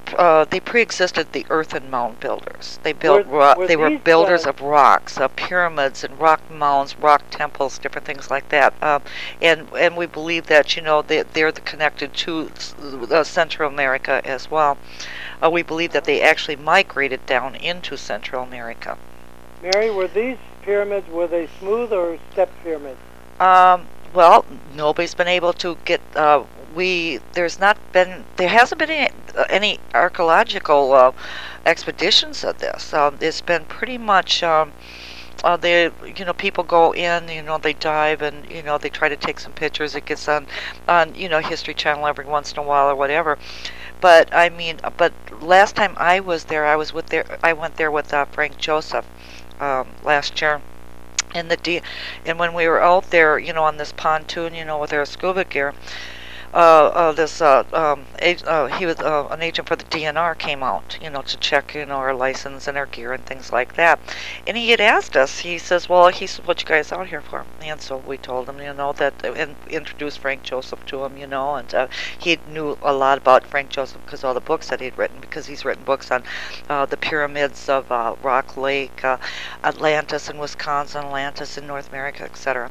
uh, they pre-existed the earth and mound builders. They built Were- ro- were they were these, builders uh, of rocks, uh, pyramids and rock mounds, rock temples, different things like that. Um, and and we believe that, you know, they they're the connected to uh, Central America as well. Uh, we believe that they actually migrated down into Central America. Mary, were these pyramids, were they smooth or step pyramids? Um, well, nobody's been able to get. Uh, we there's not been there hasn't been any, uh, any archaeological uh, expeditions of this. Um, it's been pretty much. Um, uh, they you know people go in, you know they dive and you know they try to take some pictures. It gets on on you know History Channel every once in a while or whatever. But I mean, but last time I was there, I was with there. I went there with uh, Frank Joseph um, last year. And the D, and when we were out there, you know, on this pontoon, you know, with our scuba gear, uh, uh this uh, um, ag- uh, he was uh, an agent for the D N R came out, you know, to check, you know, our license and our gear and things like that. And he had asked us. He says, "Well," he said, "what you guys out here for?" And so we told him, you know, that and introduced Frank Joseph to him, you know, and uh, he knew a lot about Frank Joseph because all the books that he'd written, because he's written books on uh, the pyramids of uh, Rock Lake, uh, Atlantis in Wisconsin, Atlantis in North America, et cetera.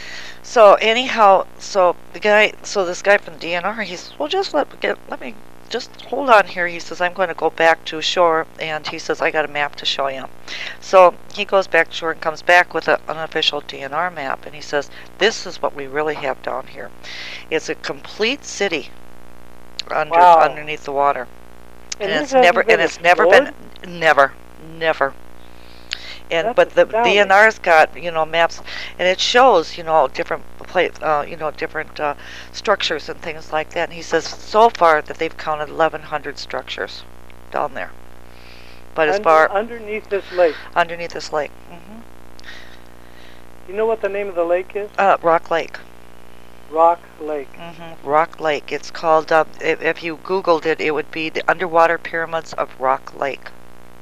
So anyhow, so the guy, so this guy from the D N R, he says, "Well, just let get, let me just hold on here." He says, "I'm going to go back to shore," and he says, "I got a map to show you." So he goes back to shore and comes back with a, an official D N R map, and he says, "This is what we really have down here. It's a complete city under Wow. underneath the water, and, this it's hasn't never been and it's never been explored? never never." And That's but the astounding. D N R's got, you know, maps, and it shows, you know, different place, uh, you know, different uh, structures and things like that. And he says so far that they've counted eleven hundred structures down there. But as Under- far underneath this lake. underneath this lake, hmm You know what the name of the lake is? uh, Rock Lake, Rock Lake. hmm Rock Lake. It's called. Uh, if, if you Googled it, it would be the underwater pyramids of Rock Lake.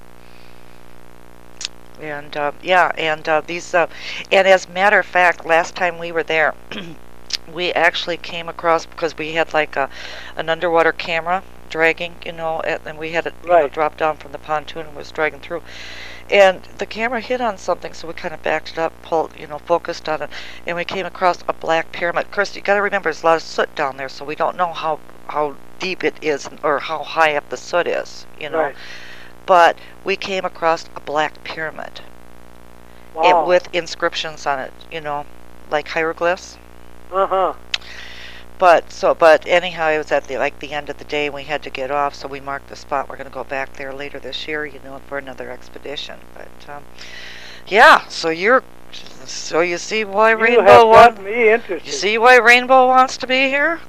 And uh, yeah, and uh, these, uh, and as a matter of fact, last time we were there, we actually came across, because we had like a, an underwater camera dragging, you know, and and we had it you know, Right. drop down from the pontoon and was dragging through, and the camera hit on something, so we kind of backed it up, pulled, you know, focused on it, and we came across a black pyramid. Of course, you got to remember, there's a lot of soot down there, so we don't know how how deep it is or how high up the soot is, you know. Right. But we came across a black pyramid Wow. it, with inscriptions on it, you know, like hieroglyphs. Uh-huh. But so, but anyhow, it was at the like the end of the day. We had to get off, so we marked the spot. We're going to go back there later this year, you know, for another expedition. But um, yeah, so you're, so you see why You Rainbow have wants. got me interested. You see why Rainbow wants to be here?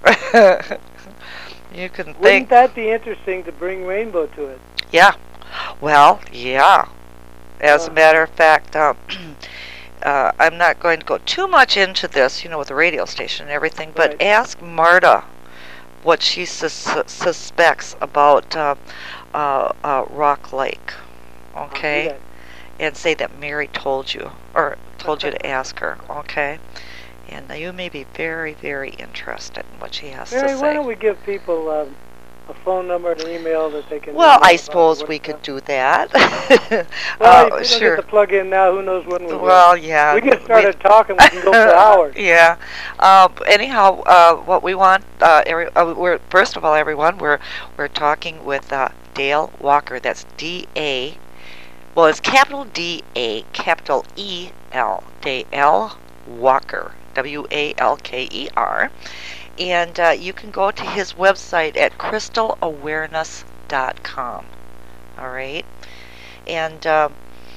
You can Wouldn't think. that be interesting to bring Rainbow to it? Yeah. Well, yeah. As a Uh. matter of fact, um, uh, I'm not going to go too much into this, you know, with the radio station and everything, but Right. ask Marta what she sus- suspects about uh, uh, uh, Rock Lake, I'll do okay? that. And say that Mary told you, or told you to ask her, okay? And you may be very, very interested in what she has Mary, to why say. don't we give people um, a phone number and an email that they can... Well, email I about suppose what we it's could about? do that. Well, Uh, if we don't sure. get the plug in now, who knows when we will. Well, yeah. We get started talking, we can go for hours. Yeah. Uh, b- anyhow, uh, what we want, uh, every, uh, we're first of all, everyone, we're we're talking with uh, Dale Walker. That's D A. Well, it's capital D A, capital E L. Dale Walker. W A L K E R. And uh, you can go to his website at crystal awareness dot com. All right. And uh,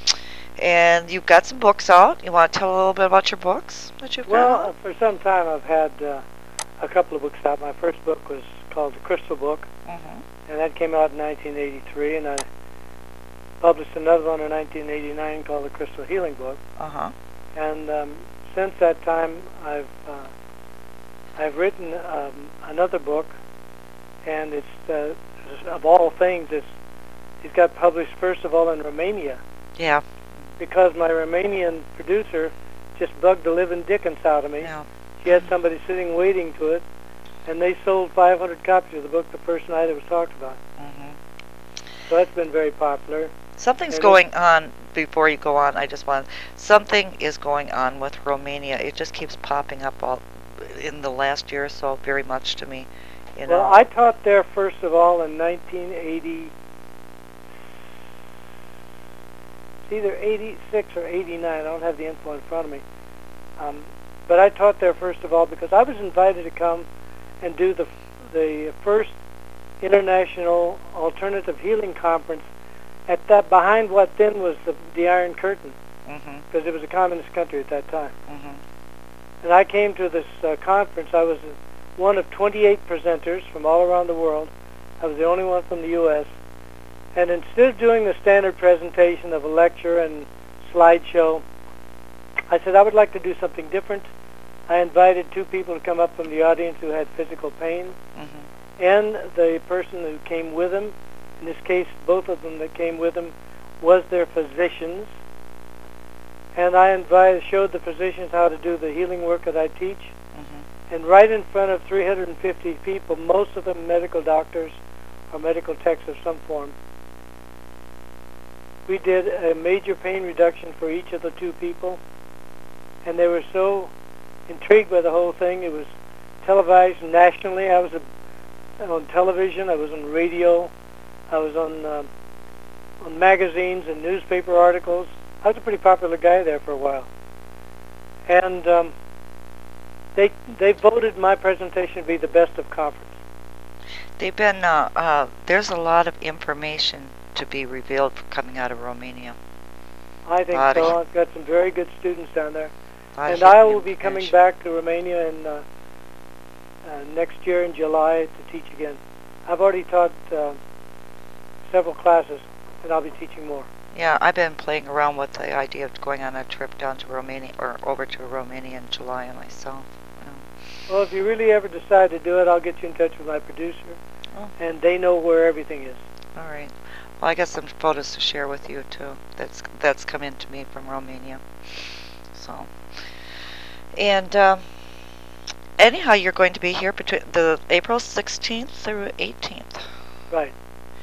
and you've got some books out. You want to tell a little bit about your books that you've Well, got? uh, for some time I've had uh, a couple of books out. My first book was called The Crystal Book, Mm-hmm. and that came out in nineteen eighty-three, and I published another one in nineteen eighty-nine called The Crystal Healing Book. Uh-huh. And um, since that time, I've uh, I've written um, another book, and it's uh, of all things, it's it got published first of all in Romania, Yeah. because my Romanian producer just bugged the living dickens out of me. Yeah. She had somebody sitting waiting to it, and they sold five hundred copies of the book the first night it was talked about. Mm-hmm. So that's been very popular. Something's And going on, before you go on, I just want, something is going on with Romania. It just keeps popping up all in the last year or so, very much to me. You know. Well, I taught there first of all in nineteen eighty, it's either eighty-six or eighty-nine. I don't have the info in front of me. Um, but I taught there first of all because I was invited to come and do the the first International Alternative Healing Conference at that, behind what then was the, the Iron Curtain, because mm-hmm. it was a communist country at that time. Mm-hmm. And I came to this uh, conference. I was one of twenty-eight presenters from all around the world. I was the only one from the U S And instead of doing the standard presentation of a lecture and slideshow, I said I would like to do something different. I invited two people to come up from the audience who had physical pain, Mm-hmm. and the person who came with them. In this case, both of them that came with them was their physicians. And I invited, showed the physicians how to do the healing work that I teach. Mm-hmm. And right in front of three hundred fifty people, most of them medical doctors or medical techs of some form, we did a major pain reduction for each of the two people. And they were so intrigued by the whole thing. It was televised nationally. I was a, on television. I was on radio. I was on uh, on magazines and newspaper articles. I was a pretty popular guy there for a while. And um, they they voted my presentation to be the best of conference. They've been, uh, uh, there's a lot of information to be revealed coming out of Romania. I think Lot so. of- I've got some very good students down there. Lot of And I hidden will be coming information. back to Romania in uh, uh, next year in July to teach again. I've already taught uh, several classes, and I'll be teaching more. Yeah, I've been playing around with the idea of going on a trip down to Romania, or over to Romania in July myself. Um, Well, if you really ever decide to do it, I'll get you in touch with my producer, Oh. and they know where everything is. all right. Well, I got some photos to share with you too. That's that's come in to me from Romania. So, and um, anyhow, you're going to be here between the April sixteenth through eighteenth. Right.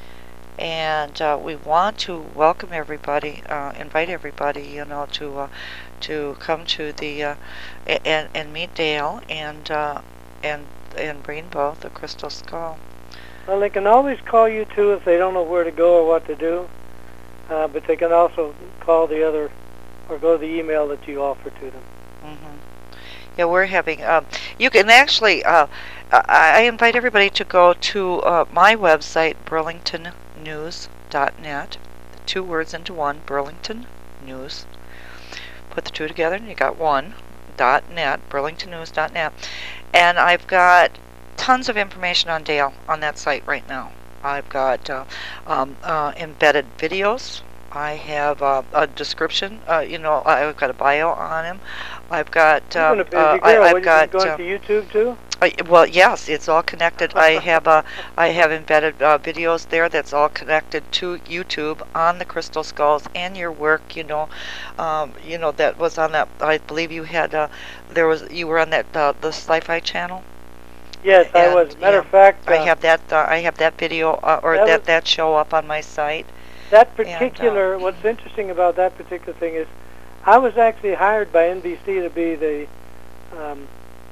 And uh, we want to welcome everybody, uh, invite everybody, you know, to uh, to come to the uh, a- and and meet Dale and uh, and and Rainbow, the Crystal Skull. Well, they can always call you, too, if they don't know where to go or what to do. Uh, but they can also call the other, or go to the email that you offer to them. Mm-hmm. Yeah, we're having, um, you can actually, uh, I I invite everybody to go to uh, my website, burlington news dot net. Two words into one, Burlington News. Put the two together and you got one, dot net, burlington news dot net. And I've got tons of information on Dale on that site right now. I've got uh, um, uh, embedded videos. I have uh, a description. Uh, you know, I've got a bio on him. I've got. You've Um, been a busy uh, girl. I, What, I've you've got. been going uh, to YouTube, too? I, well, yes, it's all connected. I have uh, I have embedded uh, videos there that's all connected to YouTube on the Crystal Skulls and your work. You know, um, you know that was on that. I believe you had. Uh, there was you were on that uh, the Sci-Fi channel. Yes, I And, was. Matter yeah, of fact, uh, I have that. Uh, I have that video uh, or That that was- that show up on my site. that and, uh, particular, what's interesting about that particular thing is I was actually hired by N B C to be the um,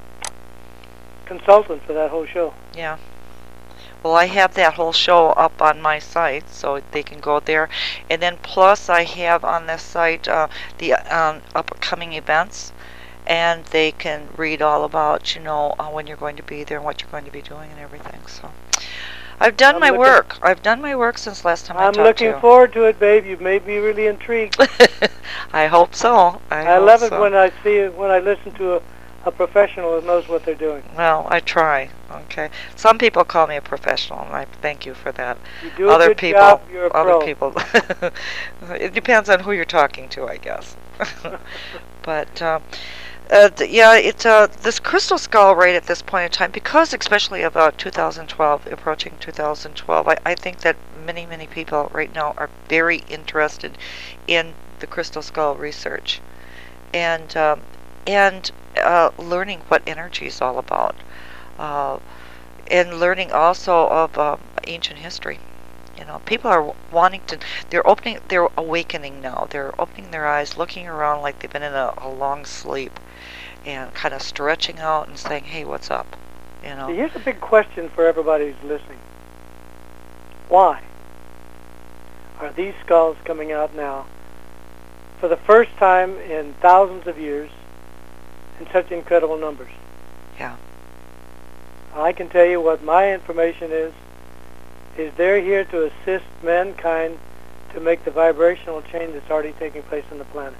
consultant for that whole show. Yeah. Well, I have that whole show up on my site, so they can go there. And then plus I have on this site uh, the um, upcoming events, and they can read all about, you know, uh, when you're going to be there and what you're going to be doing and everything. So I've done I'm my looking- work. I've done my work since last time I I'm talked looking to forward to it, babe. You've made me really intrigued. you. I hope so. I, I hope love it so. when I see when I listen to a, a professional who knows what they're doing. Well, I try. Okay. Some people call me a professional, and I thank you for that. You do a Other good people, job, you're a other pro. people. It depends on who you're talking to, I guess. But uh, uh, th- yeah, it's uh, this Crystal Skull right at this point in time, because especially about two thousand twelve, approaching two thousand twelve. I, I think that many many people right now are very interested in the Crystal Skull research, and um, and uh, learning what energy is all about, uh, and learning also of uh, ancient history. You know, people are wanting to, they're opening, they're awakening now. They're opening their eyes, looking around like they've been in a, a long sleep, and kind of stretching out and saying, hey, what's up? You know? Here's a big question for everybody who's listening. Why are these skulls coming out now for the first time in thousands of years in such incredible numbers? Yeah. I can tell you what my information is, is they're here to assist mankind to make the vibrational change that's already taking place on the planet.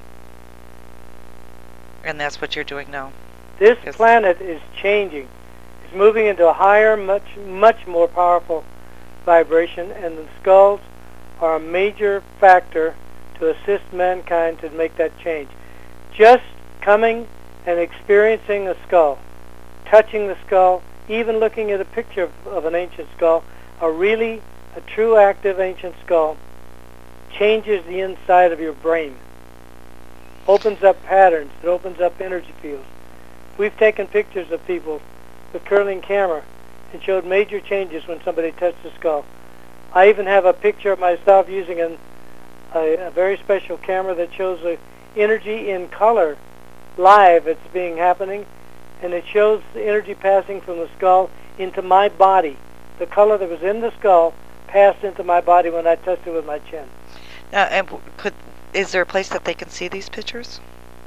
And that's what you're doing now. This yes. planet is changing. It's moving into a higher, much, much more powerful vibration, and the skulls are a major factor to assist mankind to make that change. Just coming and experiencing a skull, touching the skull, even looking at a picture of, of an ancient skull, a really, a true active ancient skull, changes the inside of your brain, opens up patterns, it opens up energy fields. We've taken pictures of people with curling camera and showed major changes when somebody touched the skull. I even have a picture of myself using an, a, a very special camera that shows the energy in color live. It's being happening, and it shows the energy passing from the skull into my body. The color that was in the skull passed into my body when I touched it with my chin. Now, and could is there a place that they can see these pictures?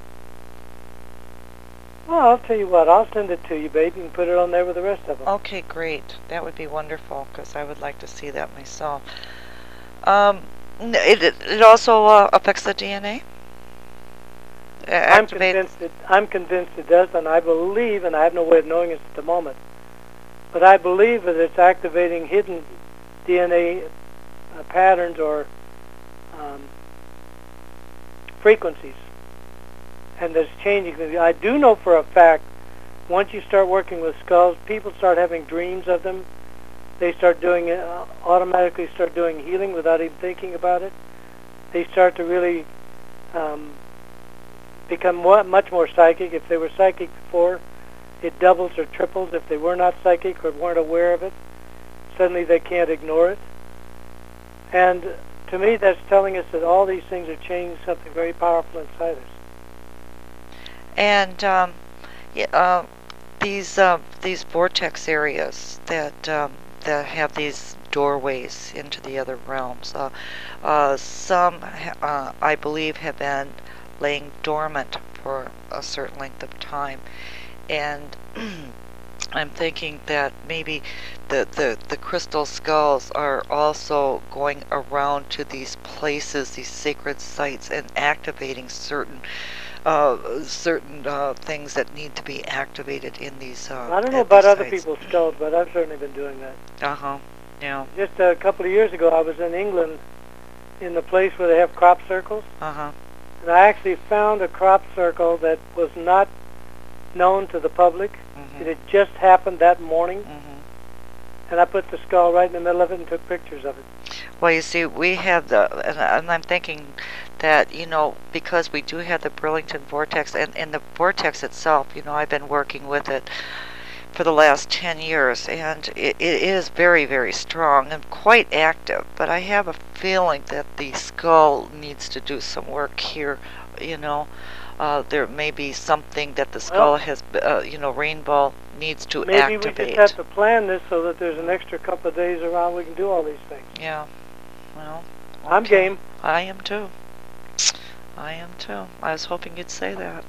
Well, I'll tell you what. I'll send it to you, baby, and put it on there with the rest of them. Okay, great. That would be wonderful, because I would like to see that myself. Um, it, it also uh, affects the D N A? I'm convinced, it, I'm convinced it does, and I believe, and I have no way of knowing it at the moment, but I believe that it's activating hidden D N A uh, patterns or um, frequencies, and that's changing. I do know for a fact, once you start working with skulls, people start having dreams of them. They start doing it, uh, automatically start doing healing without even thinking about it. They start to really um, become more, much more psychic. If they were psychic before, it doubles or triples. If they were not psychic or weren't aware of it, suddenly they can't ignore it. And to me, that's telling us that all these things are changing something very powerful inside us. And um, yeah, uh, these uh, these vortex areas that um, that have these doorways into the other realms, uh, uh, some uh, I believe have been laying dormant for a certain length of time, and I'm thinking that maybe the, the, the crystal skulls are also going around to these places, these sacred sites, and activating certain uh, certain uh, things that need to be activated in these uh, I don't know about other people's skulls, but I've certainly been doing that. Uh-huh, yeah. Just a couple of years ago, I was in England in the place where they have crop circles. Uh-huh. And I actually found a crop circle that was not known to the public. Mm-hmm. It had just happened that morning. Mm-hmm. And I put the skull right in the middle of it and took pictures of it. Well, you see, we have the, and, and I'm thinking that, you know, because we do have the Burlington Vortex, and, and the Vortex itself, you know, I've been working with it for the last ten years, and it, it is very, very strong and quite active, but I have a feeling that the skull needs to do some work here, you know. Uh, there may be something that the skull well, has, uh, you know, Rainbow needs to maybe activate. Maybe we just have to plan this so that there's an extra couple of days around we can do all these things. Yeah, well. Okay. I'm game. I am too. I am too. I was hoping you'd say that.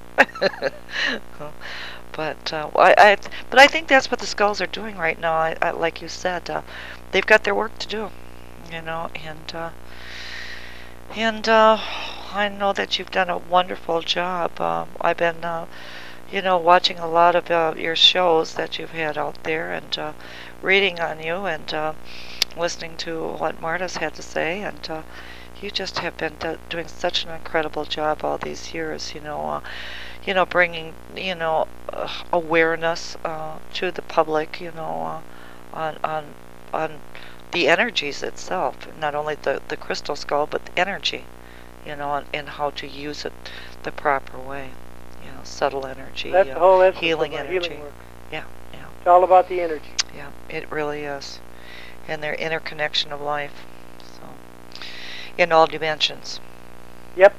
But uh, I, I, but I think that's what the skulls are doing right now. I, I, like you said, uh, they've got their work to do, you know. And uh, and uh, I know that you've done a wonderful job. Um, I've been, uh, you know, watching a lot of uh, your shows that you've had out there, and uh, reading on you, and uh, listening to what Marta's had to say, and uh, you just have been do doing such an incredible job all these years, you know. Uh, you know, bringing, you know, uh, awareness uh, to the public, you know, uh, on on on the energies itself, not only the the crystal skull, but the energy, you know, and, and how to use it the proper way, you know, subtle energy, That's uh, the whole essence healing of my energy. healing work. Yeah, yeah. It's all about the energy. Yeah, it really is, and their interconnection of life. in all dimensions. Yep.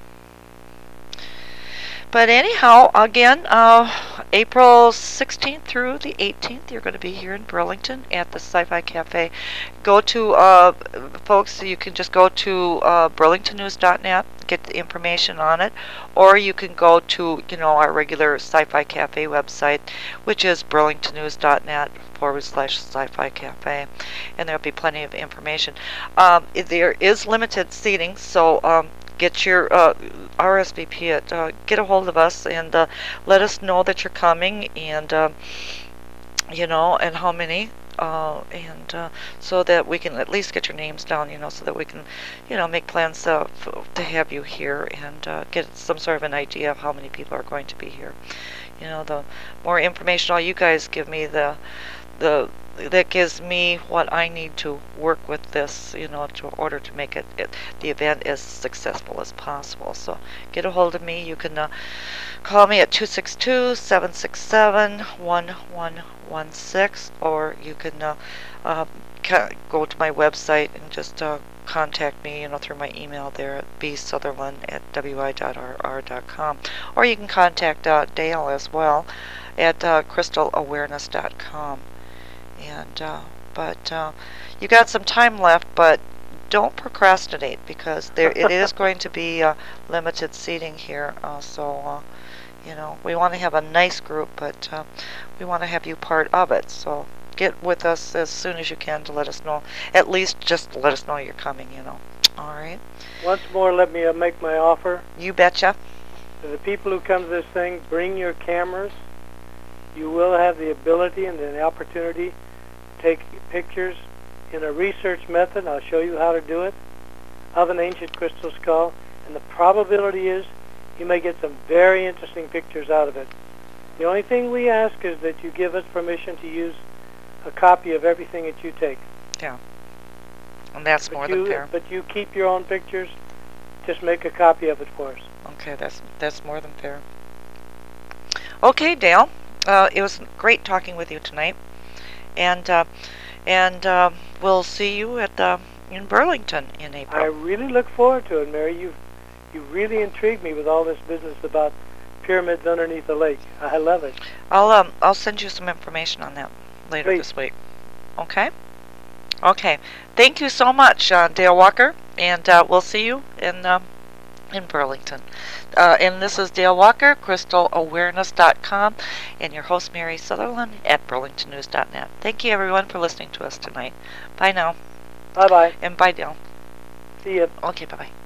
But anyhow, again, uh, April sixteenth through the eighteenth, you're going to be here in Burlington at the Sci-Fi Cafe. Go to, uh, folks, you can just go to uh, burlington news dot net, get the information on it, or you can go to, you know, our regular Sci-Fi Cafe website, which is burlington news dot net forward slash Sci-Fi Cafe, and there'll be plenty of information. Um, there is limited seating, so um, get your uh, R S V P it. Uh, get a hold of us and uh, let us know that you're coming, and uh, you know, and how many, uh, and uh, so that we can at least get your names down, you know, so that we can, you know, make plans uh, f to have you here and uh, get some sort of an idea of how many people are going to be here. You know, the more information all you guys give me, the the that gives me what I need to work with this, you know, to order to make it, it the event as successful as possible. So get a hold of me. You can uh, call me at two six two, seven six seven, one one one six, or you can uh, uh, go to my website and just uh, contact me, you know, through my email there at b sutherland at w i dot r r dot com, or you can contact uh, Dale as well at uh, crystal awareness dot com. And uh, but uh, you got some time left, but don't procrastinate, because there it is going to be uh, limited seating here. Uh, so uh, you know, we want to have a nice group, but uh, we want to have you part of it. So get with us as soon as you can to let us know. At least just let us know you're coming. You know. All right. Once more, let me uh, make my offer. You betcha. To the people who come to this thing, bring your cameras. You will have the ability and the opportunity take pictures in a research method. I'll show you how to do it, of an ancient crystal skull, and the probability is you may get some very interesting pictures out of it. The only thing we ask is that you give us permission to use a copy of everything that you take. Yeah, and that's but more you, than fair. But you keep your own pictures. Just make a copy of it for us. Okay, that's that's more than fair. Okay, Dale, uh, it was great talking with you tonight. And uh, and uh, we'll see you at the in Burlington in April. I really look forward to it, Mary. You you really intrigued me with all this business about pyramids underneath the lake. I love it. I'll um I'll send you some information on that later Please. this week. Okay. Okay. Thank you so much, uh, Dale Walker, and uh, we'll see you in um, in Burlington. Uh, and this is Dale Walker, crystal awareness dot com, and your host, Mary Sutherland, at burlington news dot net. Thank you, everyone, for listening to us tonight. Bye now. Bye-bye. And bye, Dale. See you. Okay, bye-bye.